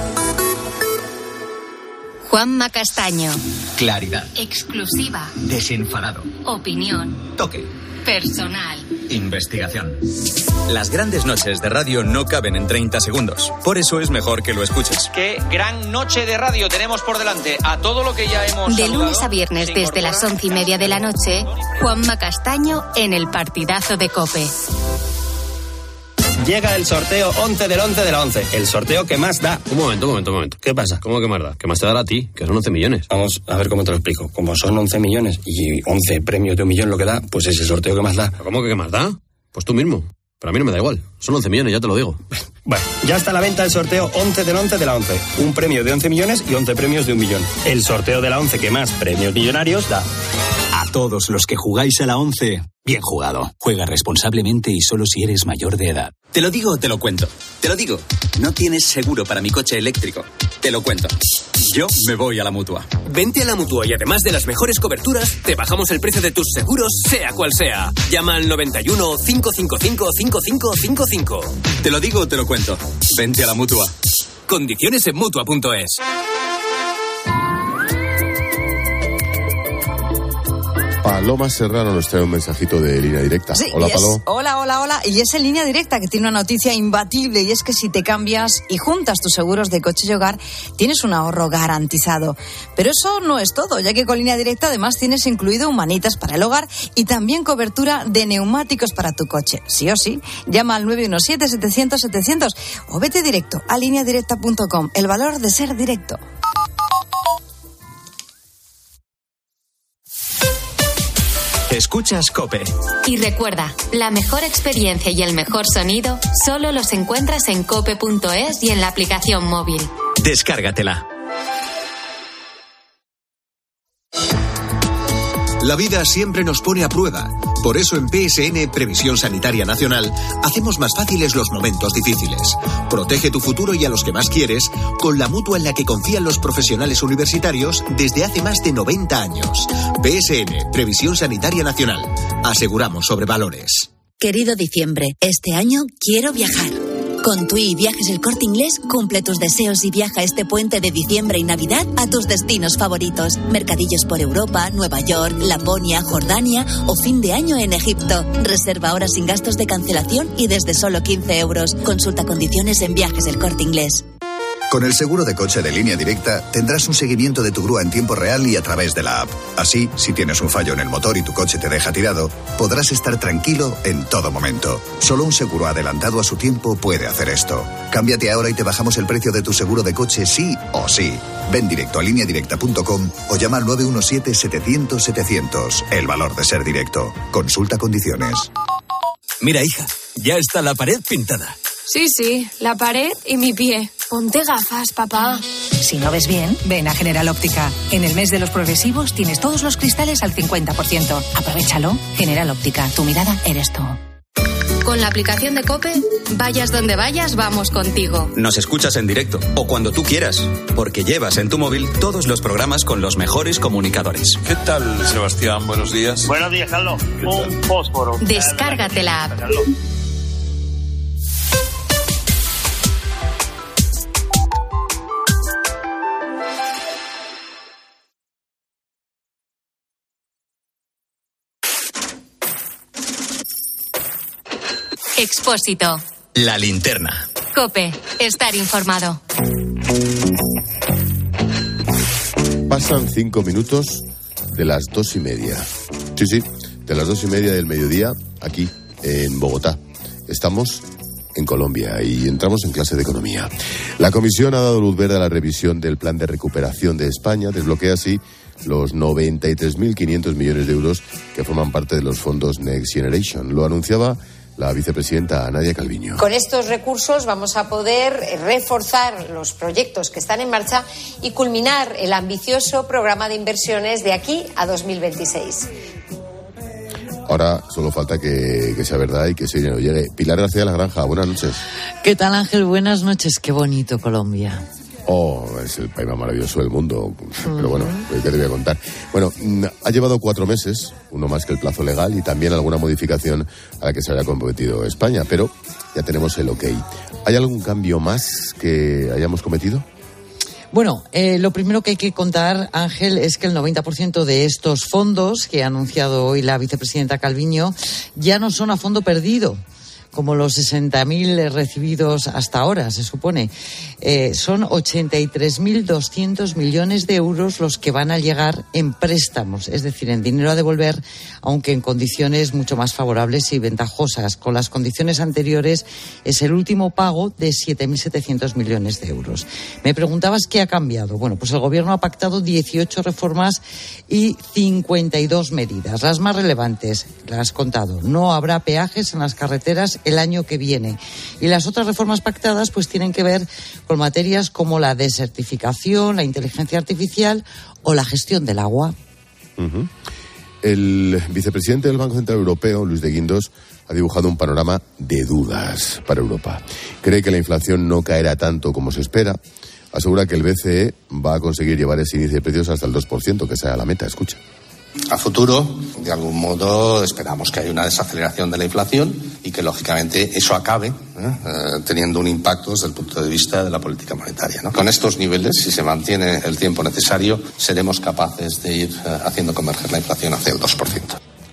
Juanma Castaño. Claridad. Exclusiva. Desenfadado. Opinión. Toque. Personal. Investigación. Las grandes noches de radio no caben en treinta segundos. Por eso es mejor que lo escuches. Qué gran noche de radio tenemos por delante. A todo lo que ya hemos De saludado, lunes a viernes desde las once y media de la noche, Juanma Castaño en el partidazo de COPE. Llega el sorteo once del once de la once. El sorteo que más da. Un momento, un momento, un momento. ¿Qué pasa? ¿Cómo que más da? ¿Qué más te dará a ti? Que son once millones. Vamos a ver cómo te lo explico. Como son once millones y once premios de un millón lo que da, pues es el sorteo que más da. ¿Cómo que qué más da? Pues tú mismo. Pero a mí no me da igual. Son once millones, ya te lo digo. Bueno, ya está a la venta el sorteo once del once de la once. Un premio de once millones y once premios de un millón. El sorteo de la once que más premios millonarios da. A todos los que jugáis a la once, bien jugado. Juega responsablemente y solo si eres mayor de edad. Te lo digo o te lo cuento. Te lo digo. No tienes seguro para mi coche eléctrico. Te lo cuento. Yo me voy a la Mutua. Vente a la Mutua y además de las mejores coberturas, te bajamos el precio de tus seguros, sea cual sea. Llama al noventa y uno, cinco cinco cinco, cinco cinco cinco cinco. Te lo digo o te lo cuento. Vente a la Mutua. Condiciones en Mutua punto es. Paloma Serrano nos trae un mensajito de línea directa. Sí, hola, es, Paloma. Hola, hola, hola. Y es en línea directa que tiene una noticia imbatible y es que si te cambias y juntas tus seguros de coche y hogar, tienes un ahorro garantizado. Pero eso no es todo, ya que con línea directa además tienes incluido humanitas para el hogar y también cobertura de neumáticos para tu coche. Sí o sí, llama al nueve uno siete, setecientos, setecientos o vete directo a línea directa punto com. El valor de ser directo. Escuchas COPE. Y recuerda, la mejor experiencia y el mejor sonido solo los encuentras en cope punto es y en la aplicación móvil. Descárgatela. La vida siempre nos pone a prueba. Por eso en P S N Previsión Sanitaria Nacional hacemos más fáciles los momentos difíciles. Protege tu futuro y a los que más quieres con la mutua en la que confían los profesionales universitarios desde hace más de noventa años. P S N Previsión Sanitaria Nacional. Aseguramos sobre valores. Querido diciembre, este año quiero viajar. Con TUI Viajes El Corte Inglés, cumple tus deseos y viaja este puente de diciembre y Navidad a tus destinos favoritos. Mercadillos por Europa, Nueva York, Laponia, Jordania o fin de año en Egipto. Reserva ahora sin gastos de cancelación y desde solo quince euros. Consulta condiciones en Viajes El Corte Inglés. Con el seguro de coche de Línea Directa tendrás un seguimiento de tu grúa en tiempo real y a través de la app. Así, si tienes un fallo en el motor y tu coche te deja tirado, podrás estar tranquilo en todo momento. Solo un seguro adelantado a su tiempo puede hacer esto. Cámbiate ahora y te bajamos el precio de tu seguro de coche sí o sí. Ven directo a línea directa punto com o llama al nueve uno siete, setecientos, setecientos. El valor de ser directo. Consulta condiciones. Mira, hija, ya está la pared pintada. Sí, sí, la pared y mi pie. Ponte gafas, papá. Si no ves bien, ven a General Óptica. En el mes de los progresivos tienes todos los cristales al cincuenta por ciento. Aprovéchalo. General Óptica, tu mirada eres tú. Con la aplicación de COPE, vayas donde vayas, vamos contigo. Nos escuchas en directo o cuando tú quieras, porque llevas en tu móvil todos los programas con los mejores comunicadores. ¿Qué tal, Sebastián? Buenos días. Buenos días, Carlos. Un fósforo. Descárgate la app. Expósito. La linterna. COPE. Estar informado. Pasan cinco minutos de las dos y media. Sí, sí, de las dos y media del mediodía, aquí, en Bogotá. Estamos en Colombia y entramos en clase de economía. La Comisión ha dado luz verde a la revisión del plan de recuperación de España. Desbloquea así los noventa y tres mil quinientos millones de euros que forman parte de los fondos Next Generation. Lo anunciaba la vicepresidenta Nadia Calviño. Con estos recursos vamos a poder reforzar los proyectos que están en marcha y culminar el ambicioso programa de inversiones de aquí a dos mil veintiséis. Ahora solo falta que, que sea verdad y que ese dinero llegue. Pilar García de la Granja, buenas noches. ¿Qué tal, Ángel? Buenas noches. Qué bonito Colombia. Oh, es el país más maravilloso del mundo. Pero bueno, ¿qué te voy a contar? Bueno, ha llevado cuatro meses, uno más que el plazo legal, y también alguna modificación a la que se había comprometido España, pero ya tenemos el ok. ¿Hay algún cambio más que hayamos cometido? Bueno, eh, lo primero que hay que contar, Ángel, es que el noventa por ciento de estos fondos que ha anunciado hoy la vicepresidenta Calviño ya no son a fondo perdido, como los sesenta mil recibidos hasta ahora, se supone. Eh, son ochenta y tres mil doscientos millones de euros los que van a llegar en préstamos, es decir, en dinero a devolver, aunque en condiciones mucho más favorables y ventajosas. Con las condiciones anteriores es el último pago de siete mil setecientos millones de euros. Me preguntabas qué ha cambiado. Bueno, pues el Gobierno ha pactado dieciocho reformas y cincuenta y dos medidas. Las más relevantes, las has contado. No habrá peajes en las carreteras el año que viene. Y las otras reformas pactadas pues tienen que ver con materias como la desertificación, la inteligencia artificial o la gestión del agua. Uh-huh. El vicepresidente del Banco Central Europeo, Luis de Guindos, ha dibujado un panorama de dudas para Europa. Cree que la inflación no caerá tanto como se espera. Asegura que el B C E va a conseguir llevar ese índice de precios hasta el dos por ciento, que sea la meta. Escucha. A futuro, de algún modo, esperamos que haya una desaceleración de la inflación y que, lógicamente, eso acabe ¿eh? Eh, teniendo un impacto desde el punto de vista de la política monetaria, ¿no? Con estos niveles, si se mantiene el tiempo necesario, seremos capaces de ir eh, haciendo converger la inflación hacia el dos por ciento.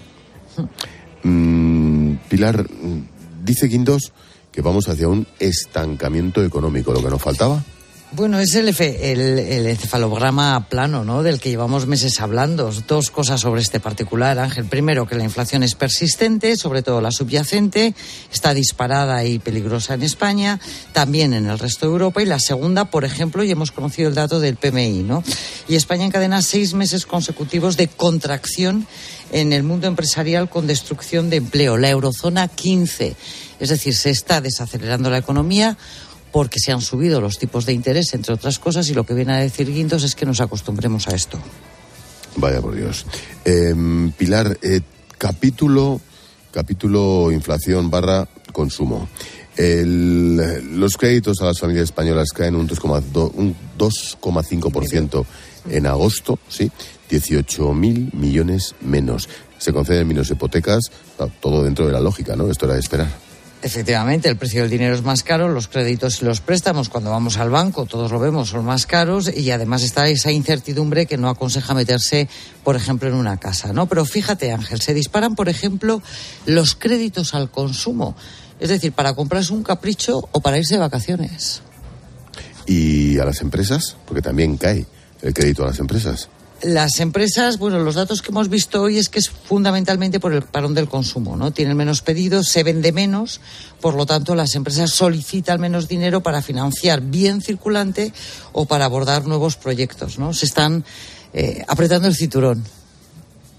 Mm, Pilar, dice Guindos que vamos hacia un estancamiento económico, lo que nos faltaba. Bueno, es el, efe, el, el encefalograma plano, ¿no?, del que llevamos meses hablando. Dos cosas sobre este particular, Ángel. Primero, que la inflación es persistente, sobre todo la subyacente, está disparada y peligrosa en España, también en el resto de Europa. Y la segunda, por ejemplo, y hemos conocido el dato del P M I, ¿no? Y España encadena seis meses consecutivos de contracción en el mundo empresarial con destrucción de empleo. La eurozona, quince. Es decir, se está desacelerando la economía porque se han subido los tipos de interés, entre otras cosas, y lo que viene a decir Guindos es que nos acostumbremos a esto. Vaya por Dios. Eh, Pilar, eh, capítulo, capítulo inflación barra consumo. El, los créditos a las familias españolas caen un dos coma cinco por ciento en agosto, sí, dieciocho mil millones menos. Se conceden menos hipotecas, todo dentro de la lógica, ¿no? Esto era de esperar. Efectivamente, el precio del dinero es más caro, los créditos y los préstamos, cuando vamos al banco, todos lo vemos, son más caros, y además está esa incertidumbre que no aconseja meterse, por ejemplo, en una casa, ¿no? Pero fíjate, Ángel, se disparan, por ejemplo, los créditos al consumo, es decir, para comprarse un capricho o para irse de vacaciones. ¿Y a las empresas? Porque también cae el crédito a las empresas. Las empresas, bueno, los datos que hemos visto hoy es que es fundamentalmente por el parón del consumo, ¿no? Tienen menos pedidos, se vende menos, por lo tanto las empresas solicitan menos dinero para financiar bien circulante o para abordar nuevos proyectos, ¿no? Se están eh, apretando el cinturón.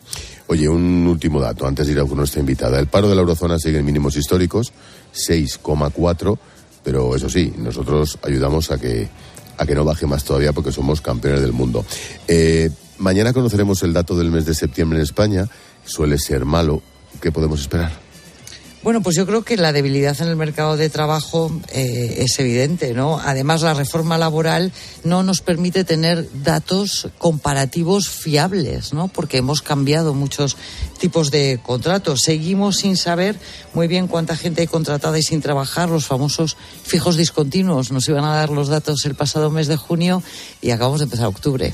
Oye, un último dato, antes de ir a con nuestra invitada. El paro de la eurozona sigue en mínimos históricos, seis coma cuatro, pero eso sí, nosotros ayudamos a que, a que no baje más todavía porque somos campeones del mundo. Eh, mañana conoceremos el dato del mes de septiembre en España. Suele ser malo. ¿Qué podemos esperar? Bueno, pues yo creo que la debilidad en el mercado de trabajo eh, es evidente, ¿no? Además, la reforma laboral no nos permite tener datos comparativos fiables, ¿no? Porque hemos cambiado muchos tipos de contratos. Seguimos sin saber muy bien cuánta gente hay contratada y sin trabajar, los famosos fijos discontinuos. Nos iban a dar los datos el pasado mes de junio y acabamos de empezar octubre.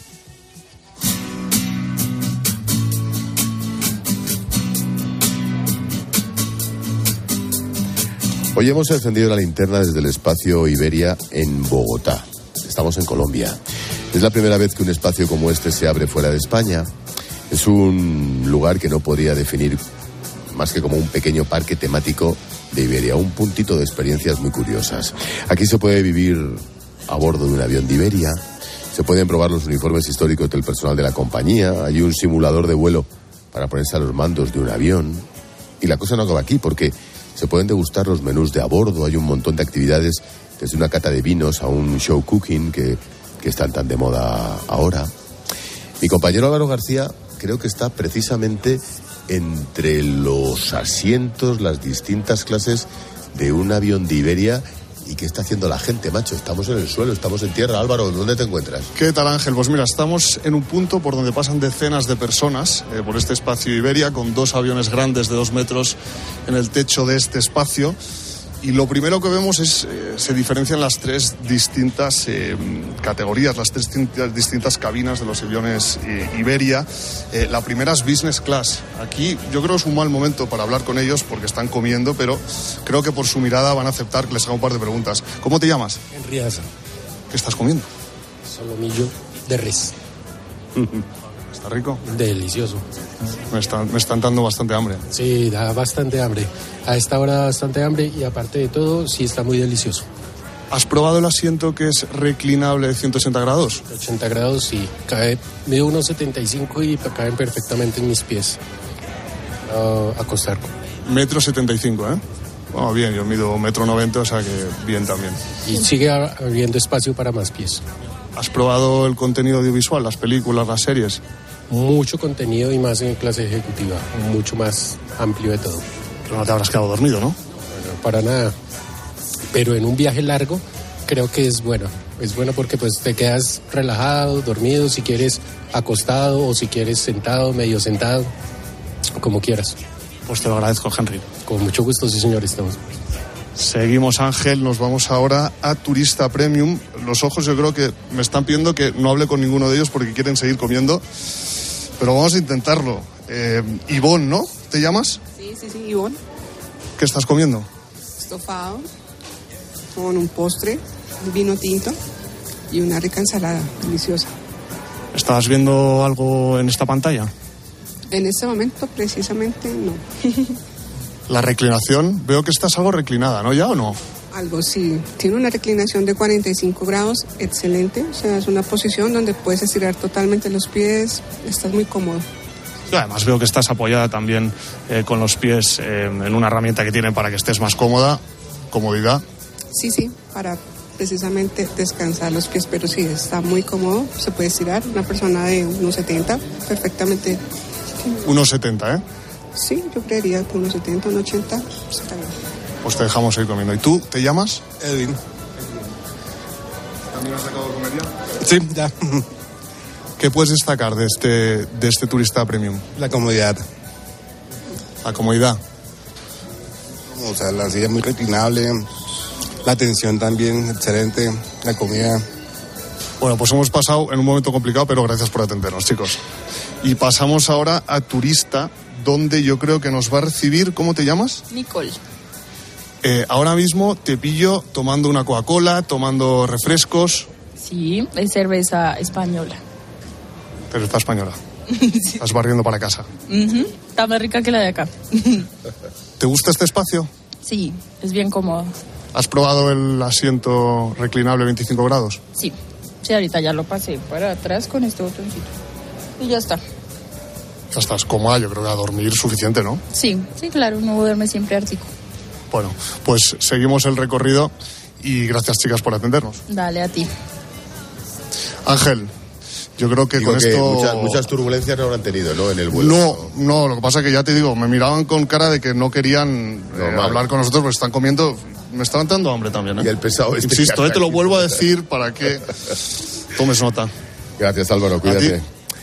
Hoy hemos encendido la linterna desde el espacio Iberia en Bogotá. Estamos en Colombia. Es la primera vez que un espacio como este se abre fuera de España. Es un lugar que no podría definir más que como un pequeño parque temático de Iberia, un puntito de experiencias muy curiosas. Aquí se puede vivir a bordo de un avión de Iberia, se pueden probar los uniformes históricos del personal de la compañía, hay un simulador de vuelo para ponerse a los mandos de un avión. Y la cosa no acaba aquí, porque se pueden degustar los menús de a bordo, hay un montón de actividades, desde una cata de vinos a un show cooking que, que están tan de moda ahora. Mi compañero Álvaro García creo que está precisamente entre los asientos, las distintas clases de un avión de Iberia. ¿Y qué está haciendo la gente, macho? Estamos en el suelo, estamos en tierra. Álvaro, ¿dónde te encuentras? ¿Qué tal, Ángel? Pues mira, estamos en un punto por donde pasan decenas de personas, eh, por este espacio Iberia, con dos aviones grandes de dos metros en el techo de este espacio. Y lo primero que vemos es, eh, se diferencian las tres distintas eh, categorías, las tres distintas, distintas cabinas de los aviones eh, Iberia. Eh, la primera es Business Class. Aquí yo creo que es un mal momento para hablar con ellos porque están comiendo, pero creo que por su mirada van a aceptar que les haga un par de preguntas. ¿Cómo te llamas? Enriaza. ¿Qué estás comiendo? Solomillo de res. ¿Está rico? Delicioso. Me están, me están dando bastante hambre. Sí, da bastante hambre. A esta hora da bastante hambre y aparte de todo, sí está muy delicioso. ¿Has probado el asiento que es reclinable de ciento ochenta grados? ochenta grados, sí. Cabe, mido uno setenta y cinco y caben perfectamente en mis pies. Uh, acostar. Metro setenta y cinco, ¿eh? Bueno, bien, yo mido metro noventa, o sea que bien también. Y sigue habiendo espacio para más pies. ¿Has probado el contenido audiovisual, las películas, las series? Mucho contenido y más en clase ejecutiva, mucho más amplio de todo. Pero no te habrás quedado dormido, ¿no? Bueno, para nada. Pero en un viaje largo creo que es bueno. Es bueno porque pues te quedas relajado, dormido, si quieres acostado o si quieres sentado, medio sentado, como quieras. Pues te lo agradezco, Henry. Con mucho gusto, sí, señor, estamos. Seguimos, Ángel, nos vamos ahora a Turista Premium. Los ojos yo creo que me están pidiendo que no hable con ninguno de ellos porque quieren seguir comiendo, pero vamos a intentarlo. Eh, Ivonne, ¿no? ¿Te llamas? Sí, sí, sí, Ivonne. ¿Qué estás comiendo? Estofado con un postre, vino tinto y una rica ensalada deliciosa. ¿Estás viendo algo en esta pantalla? En este momento, precisamente, no. La reclinación, veo que estás algo reclinada, ¿no? ¿Ya o no? Algo, sí. Tiene una reclinación de cuarenta y cinco grados, excelente. O sea, es una posición donde puedes estirar totalmente los pies, estás muy cómodo. Y además veo que estás apoyada también eh, con los pies eh, en una herramienta que tienen para que estés más cómoda, comodidad. Sí, sí, para precisamente descansar los pies, pero sí, está muy cómodo, se puede estirar. Una persona de uno setenta, perfectamente. uno setenta, ¿eh? Sí, yo creería que unos setenta, unos ochenta, está bien. Pues te dejamos ir comiendo. ¿Y tú, te llamas? Edwin. ¿También has acabado de comer ya? Sí, ya. ¿Qué puedes destacar de este, de este Turista Premium? La comodidad. La comodidad. O sea, la silla es muy reclinable, la atención también excelente, la comida. Bueno, pues hemos pasado en un momento complicado, pero gracias por atendernos, chicos. Y pasamos ahora a Turista, donde yo creo que nos va a recibir. ¿Cómo te llamas? Nicole. Eh, ahora mismo te pillo tomando una Coca-Cola, tomando refrescos. Sí, es cerveza española. Cerveza española. Sí. Estás barriendo para casa. Uh-huh. Está más rica que la de acá. ¿Te gusta este espacio? Sí, es bien cómodo. ¿Has probado el asiento reclinable veinticinco grados? Sí, sí, ahorita ya lo pasé para atrás con este botoncito. Y ya está. Ya estás cómoda, yo creo que a dormir suficiente, ¿no? Sí, sí, claro, uno duerme siempre ártico. Bueno, pues seguimos el recorrido y gracias, chicas, por atendernos. Dale, a ti. Ángel, yo creo que digo con que esto... Muchas, muchas turbulencias no habrán tenido, ¿no?, en el vuelo. No, no, lo que pasa es que ya te digo, me miraban con cara de que no querían eh, hablar con nosotros porque están comiendo... Me está dando hambre también, ¿eh? Y el pesado este. Insisto, eh, te lo vuelvo a decir para que tomes nota. Gracias, Álvaro, cuídate.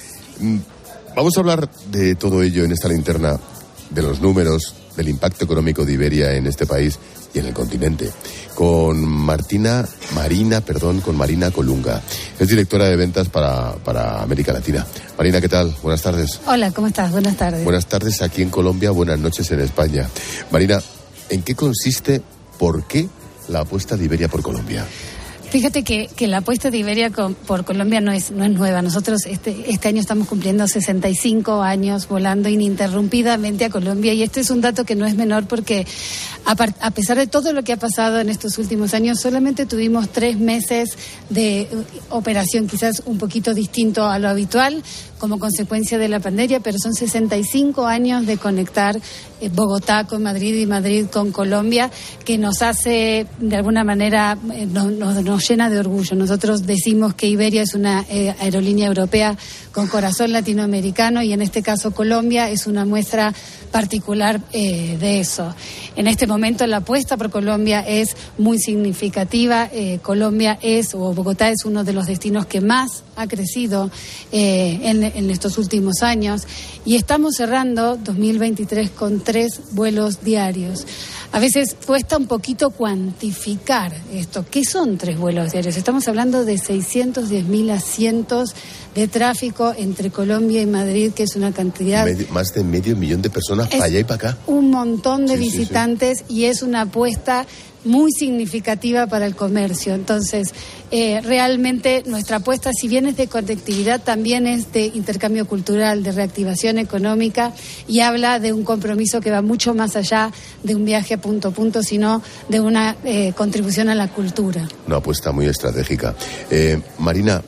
Vamos a hablar de todo ello en esta linterna, de los números, del impacto económico de Iberia en este país y en el continente, con Martina, Marina, perdón, con Marina Colunga. Es directora de ventas para, para América Latina. Marina, ¿qué tal? Buenas tardes. Hola, ¿cómo estás? Buenas tardes. Buenas tardes aquí en Colombia, buenas noches en España. Marina, ¿en qué consiste, por qué la apuesta de Iberia por Colombia? Fíjate que, que la apuesta de Iberia con, por Colombia no es, no es nueva. Nosotros este, este año estamos cumpliendo sesenta y cinco años volando ininterrumpidamente a Colombia, y este es un dato que no es menor porque a, par, a pesar de todo lo que ha pasado en estos últimos años, solamente tuvimos tres meses de operación, quizás un poquito distinto a lo habitual como consecuencia de la pandemia, pero son sesenta y cinco años de conectar eh, Bogotá con Madrid y Madrid con Colombia, que nos hace de alguna manera, eh, nos, nos, nos llena de orgullo. Nosotros decimos que Iberia es una eh, aerolínea europea con corazón latinoamericano, y en este caso Colombia es una muestra particular eh, de eso. En este momento la apuesta por Colombia es muy significativa. Eh, Colombia es, o Bogotá es uno de los destinos que más ha crecido eh, en, en estos últimos años, y estamos cerrando dos mil veintitrés con tres vuelos diarios. A veces cuesta un poquito cuantificar esto. ¿Qué son tres vuelos diarios? Estamos hablando de seiscientos diez mil asientos de tráfico entre Colombia y Madrid, que es una cantidad... Medio, más de medio millón de personas para allá y para acá. Un montón de sí, visitantes, sí, sí. Y es una apuesta muy significativa para el comercio. Entonces, eh, realmente nuestra apuesta, si bien es de conectividad, también es de intercambio cultural, de reactivación económica, y habla de un compromiso que va mucho más allá de un viaje punto a punto, sino de una eh, contribución a la cultura. Una apuesta muy estratégica. Eh, Marina,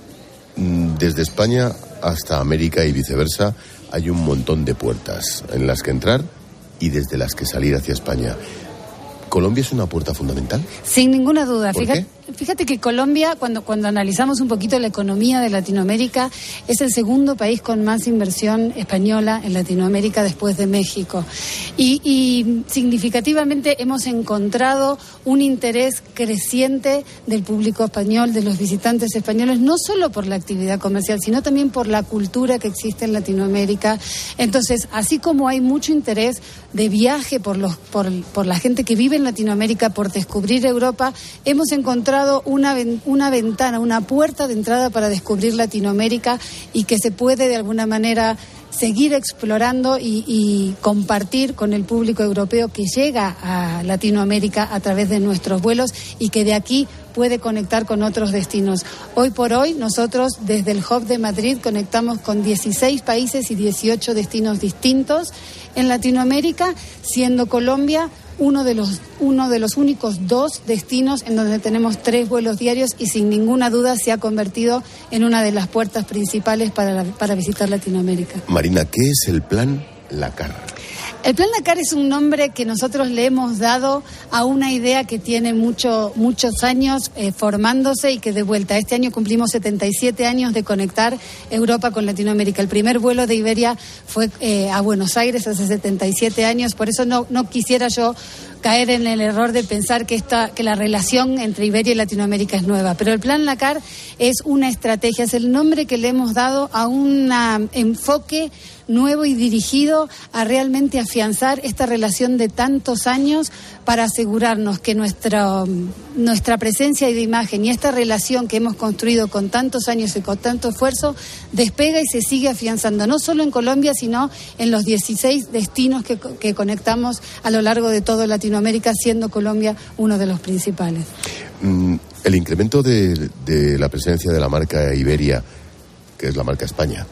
desde España hasta América y viceversa, hay un montón de puertas en las que entrar y desde las que salir hacia España. ¿Colombia es una puerta fundamental? Sin ninguna duda. ¿Por Fíjate, qué? fíjate que Colombia, cuando, cuando analizamos un poquito la economía de Latinoamérica, es el segundo país con más inversión española en Latinoamérica después de México. Y, y significativamente hemos encontrado un interés creciente del público español, de los visitantes españoles, no solo por la actividad comercial, sino también por la cultura que existe en Latinoamérica. Entonces, así como hay mucho interés de viaje por, los, por, por la gente que vive en Latinoamérica, por descubrir Europa, hemos encontrado una, una ventana, una puerta de entrada para descubrir Latinoamérica, y que se puede de alguna manera seguir explorando y, y compartir con el público europeo que llega a Latinoamérica a través de nuestros vuelos, y que de aquí puede conectar con otros destinos. Hoy por hoy, nosotros desde el Hub de Madrid conectamos con dieciséis países y dieciocho destinos distintos en Latinoamérica, siendo Colombia uno de los uno de los únicos dos destinos en donde tenemos tres vuelos diarios, y sin ninguna duda se ha convertido en una de las puertas principales para, la, para visitar Latinoamérica. Marina, ¿qué es el Plan LACAR? El Plan LACAR es un nombre que nosotros le hemos dado a una idea que tiene mucho, muchos años eh, formándose, y que de vuelta, este año cumplimos setenta y siete años de conectar Europa con Latinoamérica. El primer vuelo de Iberia fue eh, a Buenos Aires hace setenta y siete años, por eso no, no quisiera yo caer en el error de pensar que esta, que la relación entre Iberia y Latinoamérica es nueva. Pero el Plan LACAR es una estrategia, es el nombre que le hemos dado a un enfoque nuevo y dirigido a realmente afianzar esta relación de tantos años, para asegurarnos que nuestra, nuestra presencia y de imagen y esta relación que hemos construido con tantos años y con tanto esfuerzo despega y se sigue afianzando, no solo en Colombia, sino en los dieciséis destinos que, que conectamos a lo largo de toda Latinoamérica, siendo Colombia uno de los principales. Mm, el incremento de, de la presencia de la marca Iberia, que es la marca España,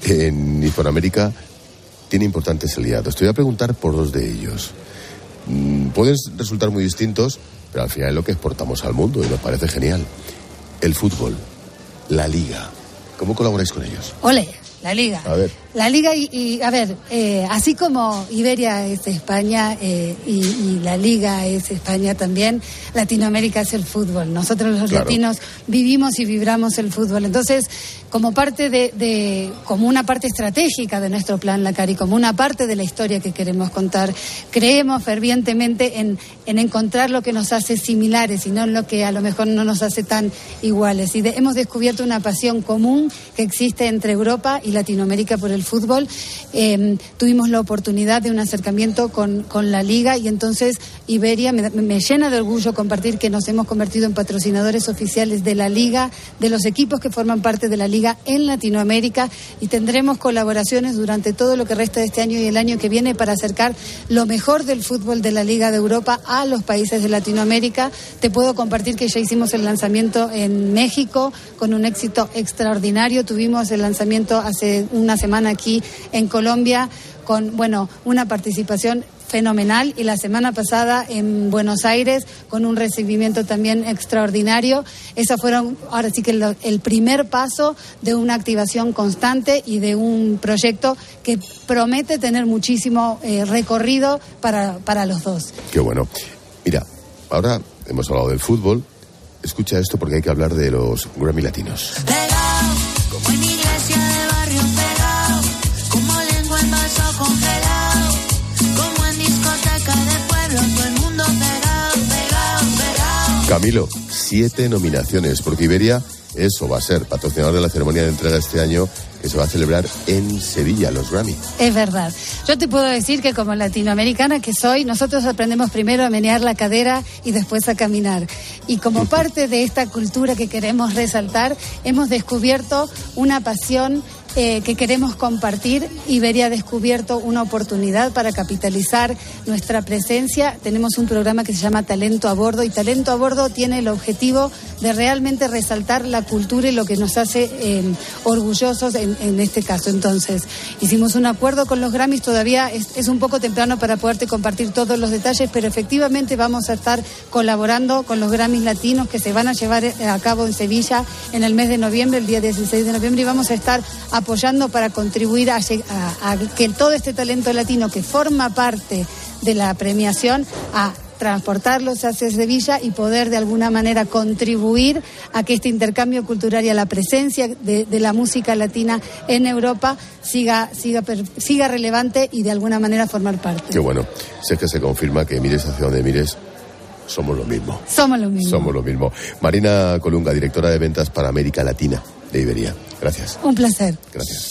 en Hispanoamérica, tiene importantes aliados. Te voy a preguntar por dos de ellos. Mm, pueden resultar muy distintos, pero al final es lo que exportamos al mundo y nos parece genial. El fútbol, la Liga. ¿Cómo colaboráis con ellos? Ole, la Liga. A ver. La Liga, y, y a ver, eh, así como Iberia es España eh, y, y la Liga es España también, Latinoamérica es el fútbol. Nosotros los Claro. latinos vivimos y vibramos el fútbol. Entonces, como parte de, de, como una parte estratégica de nuestro plan Lacari, como una parte de la historia que queremos contar, creemos fervientemente en, en encontrar lo que nos hace similares y no lo que a lo mejor no nos hace tan iguales. Y de, hemos descubierto una pasión común que existe entre Europa y Latinoamérica por el fútbol. Eh, tuvimos la oportunidad de un acercamiento con, con la Liga y entonces Iberia me, me llena de orgullo compartir que nos hemos convertido en patrocinadores oficiales de la Liga, de los equipos que forman parte de la Liga en Latinoamérica, y tendremos colaboraciones durante todo lo que resta de este año y el año que viene para acercar lo mejor del fútbol de la Liga de Europa a los países de Latinoamérica. Te puedo compartir que ya hicimos el lanzamiento en México con un éxito extraordinario. Tuvimos el lanzamiento hace una semana aquí en Colombia con, bueno, una participación fenomenal, y la semana pasada en Buenos Aires con un recibimiento también extraordinario. Esos fueron ahora sí que lo, el primer paso de una activación constante y de un proyecto que promete tener muchísimo eh, recorrido para, para los dos. Qué bueno. Mira, ahora hemos hablado del fútbol. Escucha esto porque hay que hablar de los Grammy Latinos. Pegado, como en iglesia de barrio pegado, como lengua en vaso congelado, como en discoteca de pueblo, todo el mundo pegado, pegado, pegado. Camilo, siete nominaciones, porque Iberia es o va a ser patrocinador de la ceremonia de entrega este año que se va a celebrar en Sevilla, los Grammy. Es verdad. Yo te puedo decir que como latinoamericana que soy, nosotros aprendemos primero a menear la cadera y después a caminar. Y como parte de esta cultura que queremos resaltar, hemos descubierto una pasión eh, que queremos compartir. Iberia ha descubierto una oportunidad para capitalizar nuestra presencia. Tenemos un programa que se llama Talento a Bordo, y Talento a Bordo tiene el objetivo de realmente resaltar la cultura y lo que nos hace eh, orgullosos en, en este caso. Entonces, hicimos un acuerdo con los Grammys. Todavía es, es un poco temprano para poderte compartir todos los detalles, pero efectivamente vamos a estar colaborando con los Grammys latinos que se van a llevar a cabo en Sevilla en el mes de noviembre, el día dieciséis de noviembre, y vamos a estar apoyando para contribuir a, a, a que todo este talento latino que forma parte de la premiación, a transportarlos hacia Sevilla y poder de alguna manera contribuir a que este intercambio cultural y a la presencia de, de la música latina en Europa siga, siga, siga relevante y de alguna manera formar parte. Qué bueno. Si es que se confirma que mires hacia donde mires, somos lo mismo. Somos lo mismo. Somos lo mismo. Marina Colunga, directora de ventas para América Latina de Iberia. Gracias. Un placer. Gracias.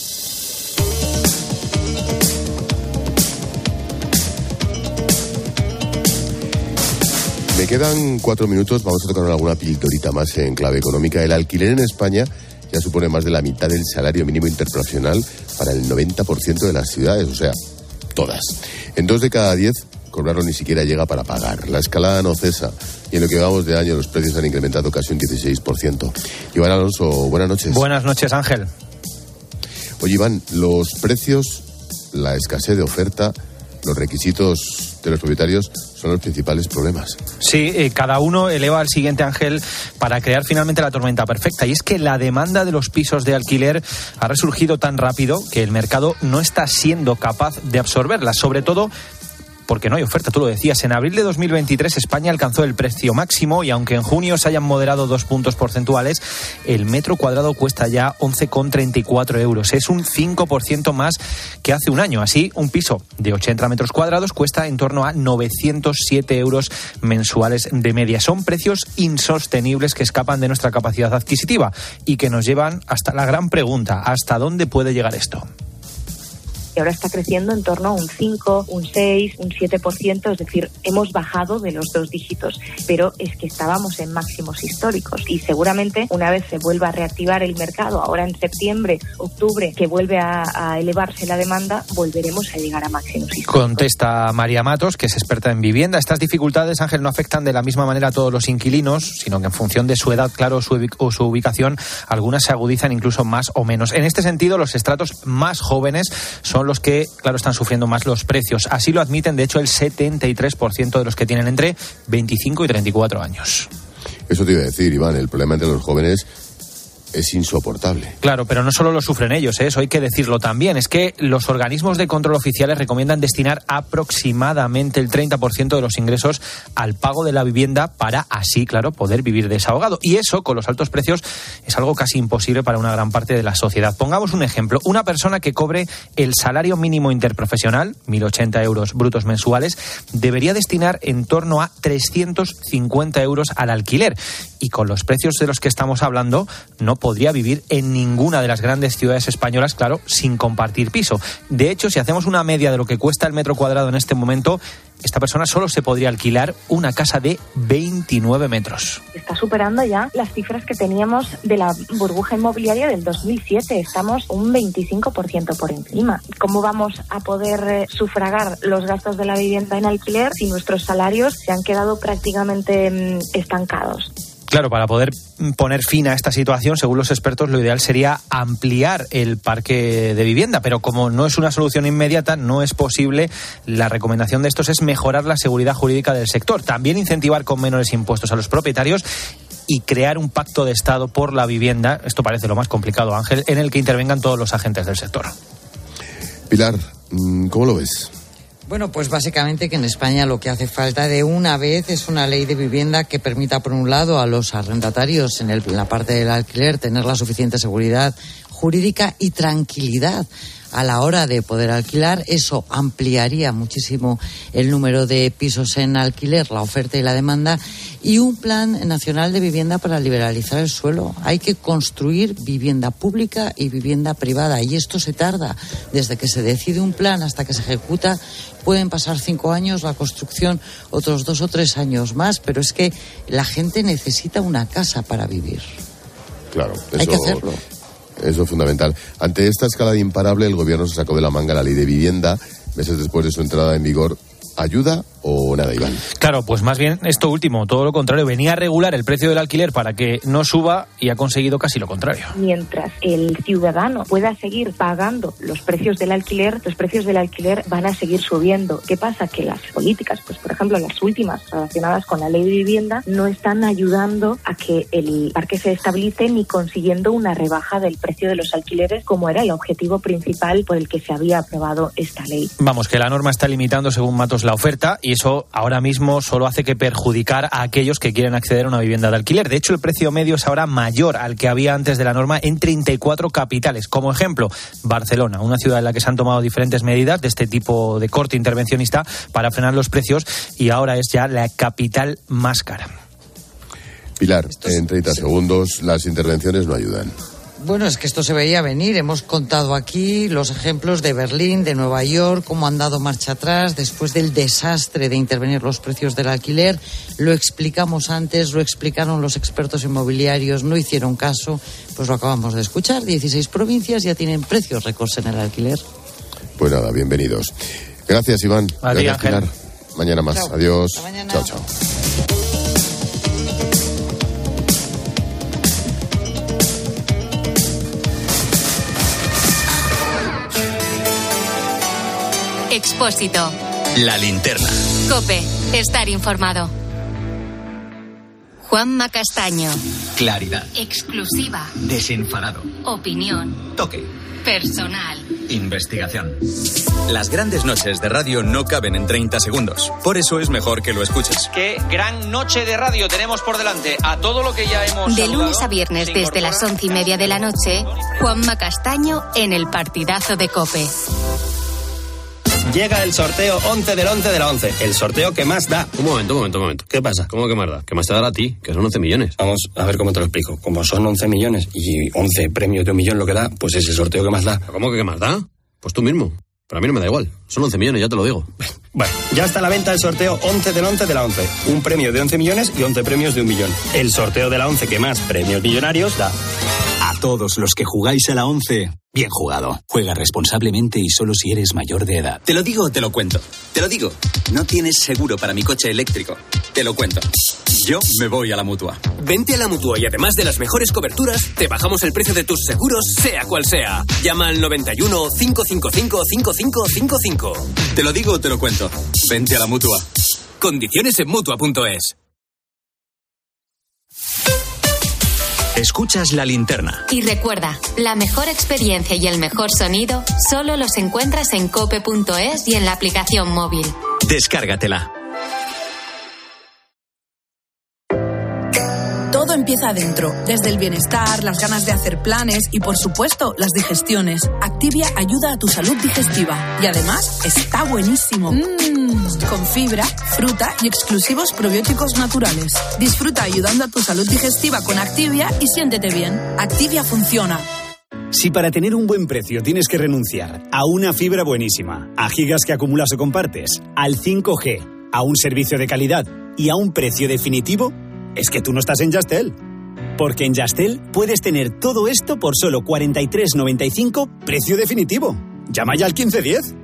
Me quedan cuatro minutos, vamos a tocar alguna pildorita más en clave económica. El alquiler en España ya supone más de la mitad del salario mínimo internacional para el noventa por ciento de las ciudades, o sea, todas. En dos de cada diez, cobrarlo ni siquiera llega para pagar. La escalada no cesa y en lo que vamos de año los precios han incrementado casi un dieciséis por ciento. Iván Alonso, buenas noches. Buenas noches, Ángel. Oye, Iván, los precios, la escasez de oferta, los requisitos de los propietarios son los principales problemas. Sí, eh, cada uno eleva al siguiente, Ángel, para crear finalmente la tormenta perfecta. Y es que la demanda de los pisos de alquiler ha resurgido tan rápido que el mercado no está siendo capaz de absorberla, sobre todo porque no hay oferta, tú lo decías. En abril de dos mil veintitrés España alcanzó el precio máximo y aunque en junio se hayan moderado dos puntos porcentuales, el metro cuadrado cuesta ya once coma treinta y cuatro euros. Es un cinco por ciento más que hace un año. Así, un piso de ochenta metros cuadrados cuesta en torno a novecientos siete euros mensuales de media. Son precios insostenibles que escapan de nuestra capacidad adquisitiva y que nos llevan hasta la gran pregunta: ¿hasta dónde puede llegar esto? Y ahora está creciendo en torno a un cinco, un seis, un siete por ciento, es decir, hemos bajado de los dos dígitos, pero es que estábamos en máximos históricos y seguramente una vez se vuelva a reactivar el mercado, ahora en septiembre, octubre, que vuelve a, a elevarse la demanda, volveremos a llegar a máximos históricos. Contesta María Matos, que es experta en vivienda. Estas dificultades, Ángel, no afectan de la misma manera a todos los inquilinos, sino que en función de su edad, claro, su ubic- o su ubicación, algunas se agudizan incluso más o menos. En este sentido, los estratos más jóvenes son los que, claro, están sufriendo más los precios. Así lo admiten, de hecho, el setenta y tres por ciento de los que tienen entre veinticinco y treinta y cuatro años. Eso te iba a decir, Iván, el problema entre los jóvenes es insoportable. Claro, pero no solo lo sufren ellos, ¿eh? Eso hay que decirlo también. Es que los organismos de control oficiales recomiendan destinar aproximadamente el treinta por ciento de los ingresos al pago de la vivienda para así, claro, poder vivir desahogado. Y eso, con los altos precios, es algo casi imposible para una gran parte de la sociedad. Pongamos un ejemplo. Una persona que cobre el salario mínimo interprofesional, mil ochenta euros brutos mensuales, debería destinar en torno a trescientos cincuenta euros al alquiler. Y con los precios de los que estamos hablando, no podría vivir en ninguna de las grandes ciudades españolas, claro, sin compartir piso. De hecho, si hacemos una media de lo que cuesta el metro cuadrado en este momento, esta persona solo se podría alquilar una casa de veintinueve metros. Está superando ya las cifras que teníamos de la burbuja inmobiliaria del dos mil siete. Estamos un veinticinco por ciento por encima. ¿Cómo vamos a poder sufragar los gastos de la vivienda en alquiler si nuestros salarios se han quedado prácticamente mmm, estancados? Claro, para poder poner fin a esta situación, según los expertos, lo ideal sería ampliar el parque de vivienda, pero como no es una solución inmediata, no es posible. La recomendación de estos es mejorar la seguridad jurídica del sector, también incentivar con menores impuestos a los propietarios y crear un pacto de Estado por la vivienda. Esto parece lo más complicado, Ángel, en el que intervengan todos los agentes del sector. Pilar, ¿cómo lo ves? Bueno, pues básicamente que en España lo que hace falta de una vez es una ley de vivienda que permita, por un lado, a los arrendatarios en, el, en la parte del alquiler tener la suficiente seguridad jurídica y tranquilidad a la hora de poder alquilar. Eso ampliaría muchísimo el número de pisos en alquiler, la oferta y la demanda, y un plan nacional de vivienda para liberalizar el suelo. Hay que construir vivienda pública y vivienda privada, y esto se tarda. Desde que se decide un plan hasta que se ejecuta pueden pasar cinco años, la construcción otros dos o tres años más, pero es que la gente necesita una casa para vivir. Claro, eso... Hay que hacerlo. Eso es fundamental. Ante esta escalada imparable, el gobierno se sacó de la manga la ley de vivienda meses después de su entrada en vigor. ¿Ayuda o nada, Iván? Claro, pues más bien esto último, todo lo contrario. Venía a regular el precio del alquiler para que no suba y ha conseguido casi lo contrario. Mientras el ciudadano pueda seguir pagando los precios del alquiler, los precios del alquiler van a seguir subiendo. ¿Qué pasa? Que las políticas, pues por ejemplo las últimas relacionadas con la ley de vivienda, no están ayudando a que el parque se estabilice ni consiguiendo una rebaja del precio de los alquileres, como era el objetivo principal por el que se había aprobado esta ley. Vamos, que la norma está limitando, según Matos, la oferta, y eso ahora mismo solo hace que perjudicar a aquellos que quieren acceder a una vivienda de alquiler. De hecho, el precio medio es ahora mayor al que había antes de la norma en treinta y cuatro capitales. Como ejemplo, Barcelona, una ciudad en la que se han tomado diferentes medidas de este tipo de corte intervencionista para frenar los precios, y ahora es ya la capital más cara. Pilar, en treinta segundos, las intervenciones no ayudan. Bueno, es que esto se veía venir. Hemos contado aquí los ejemplos de Berlín, de Nueva York, cómo han dado marcha atrás después del desastre de intervenir los precios del alquiler. Lo explicamos antes, lo explicaron los expertos inmobiliarios, no hicieron caso. Pues lo acabamos de escuchar. dieciséis provincias ya tienen precios récords en el alquiler. Pues nada, bienvenidos. Gracias, Iván. A ti, Ángel. Pilar. Mañana más. Chao. Adiós. Hasta mañana. Chao, chao. Expósito. La linterna. COPE. Estar informado. Juanma Castaño. Claridad. Exclusiva. Desenfadado. Opinión. Toque. Personal. Investigación. Las grandes noches de radio no caben en treinta segundos. Por eso es mejor que lo escuches. Qué gran noche de radio tenemos por delante. A todo lo que ya hemos De saludado, lunes a viernes desde las once y media de la noche, Juanma Castaño en el partidazo de COPE. Llega el sorteo once del once de la once. El sorteo que más da. Un momento, un momento, un momento. ¿Qué pasa? ¿Cómo que más da? ¿Qué más te dará a ti? Que son once millones. Vamos a ver cómo te lo explico. Como son once millones y once premios de un millón lo que da, pues es el sorteo que más da. ¿Cómo que qué más da? Pues tú mismo. Pero a mí no me da igual. Son once millones, ya te lo digo. Bueno, ya está a la venta el sorteo once del once de la once. Un premio de once millones y once premios de un millón. El sorteo de la once que más premios millonarios da. A todos los que jugáis a la once, bien jugado. Juega responsablemente y solo si eres mayor de edad. ¿Te lo digo o te lo cuento? Te lo digo. No tienes seguro para mi coche eléctrico. Te lo cuento. Yo me voy a la Mutua. Vente a la Mutua y además de las mejores coberturas, te bajamos el precio de tus seguros, sea cual sea. Llama al noventa y uno, cinco cinco cinco, cinco cinco cinco cinco. ¿Te lo digo o te lo cuento? Vente a la Mutua. Condiciones en Mutua punto es. Escuchas La Linterna. Y recuerda, la mejor experiencia y el mejor sonido solo los encuentras en cope punto es y en la aplicación móvil. Descárgatela. Todo empieza adentro, desde el bienestar, las ganas de hacer planes y, por supuesto, las digestiones. Activia ayuda a tu salud digestiva y además está buenísimo. Mmm, con fibra, fruta y exclusivos probióticos naturales. Disfruta ayudando a tu salud digestiva con Activia y siéntete bien. Activia funciona. Si para tener un buen precio tienes que renunciar a una fibra buenísima, a gigas que acumulas o compartes, al cinco G, a un servicio de calidad y a un precio definitivo, es que tú no estás en Yastel. Porque en Yastel puedes tener todo esto por solo cuarenta y tres noventa y cinco, precio definitivo. Llama ya al quince diez.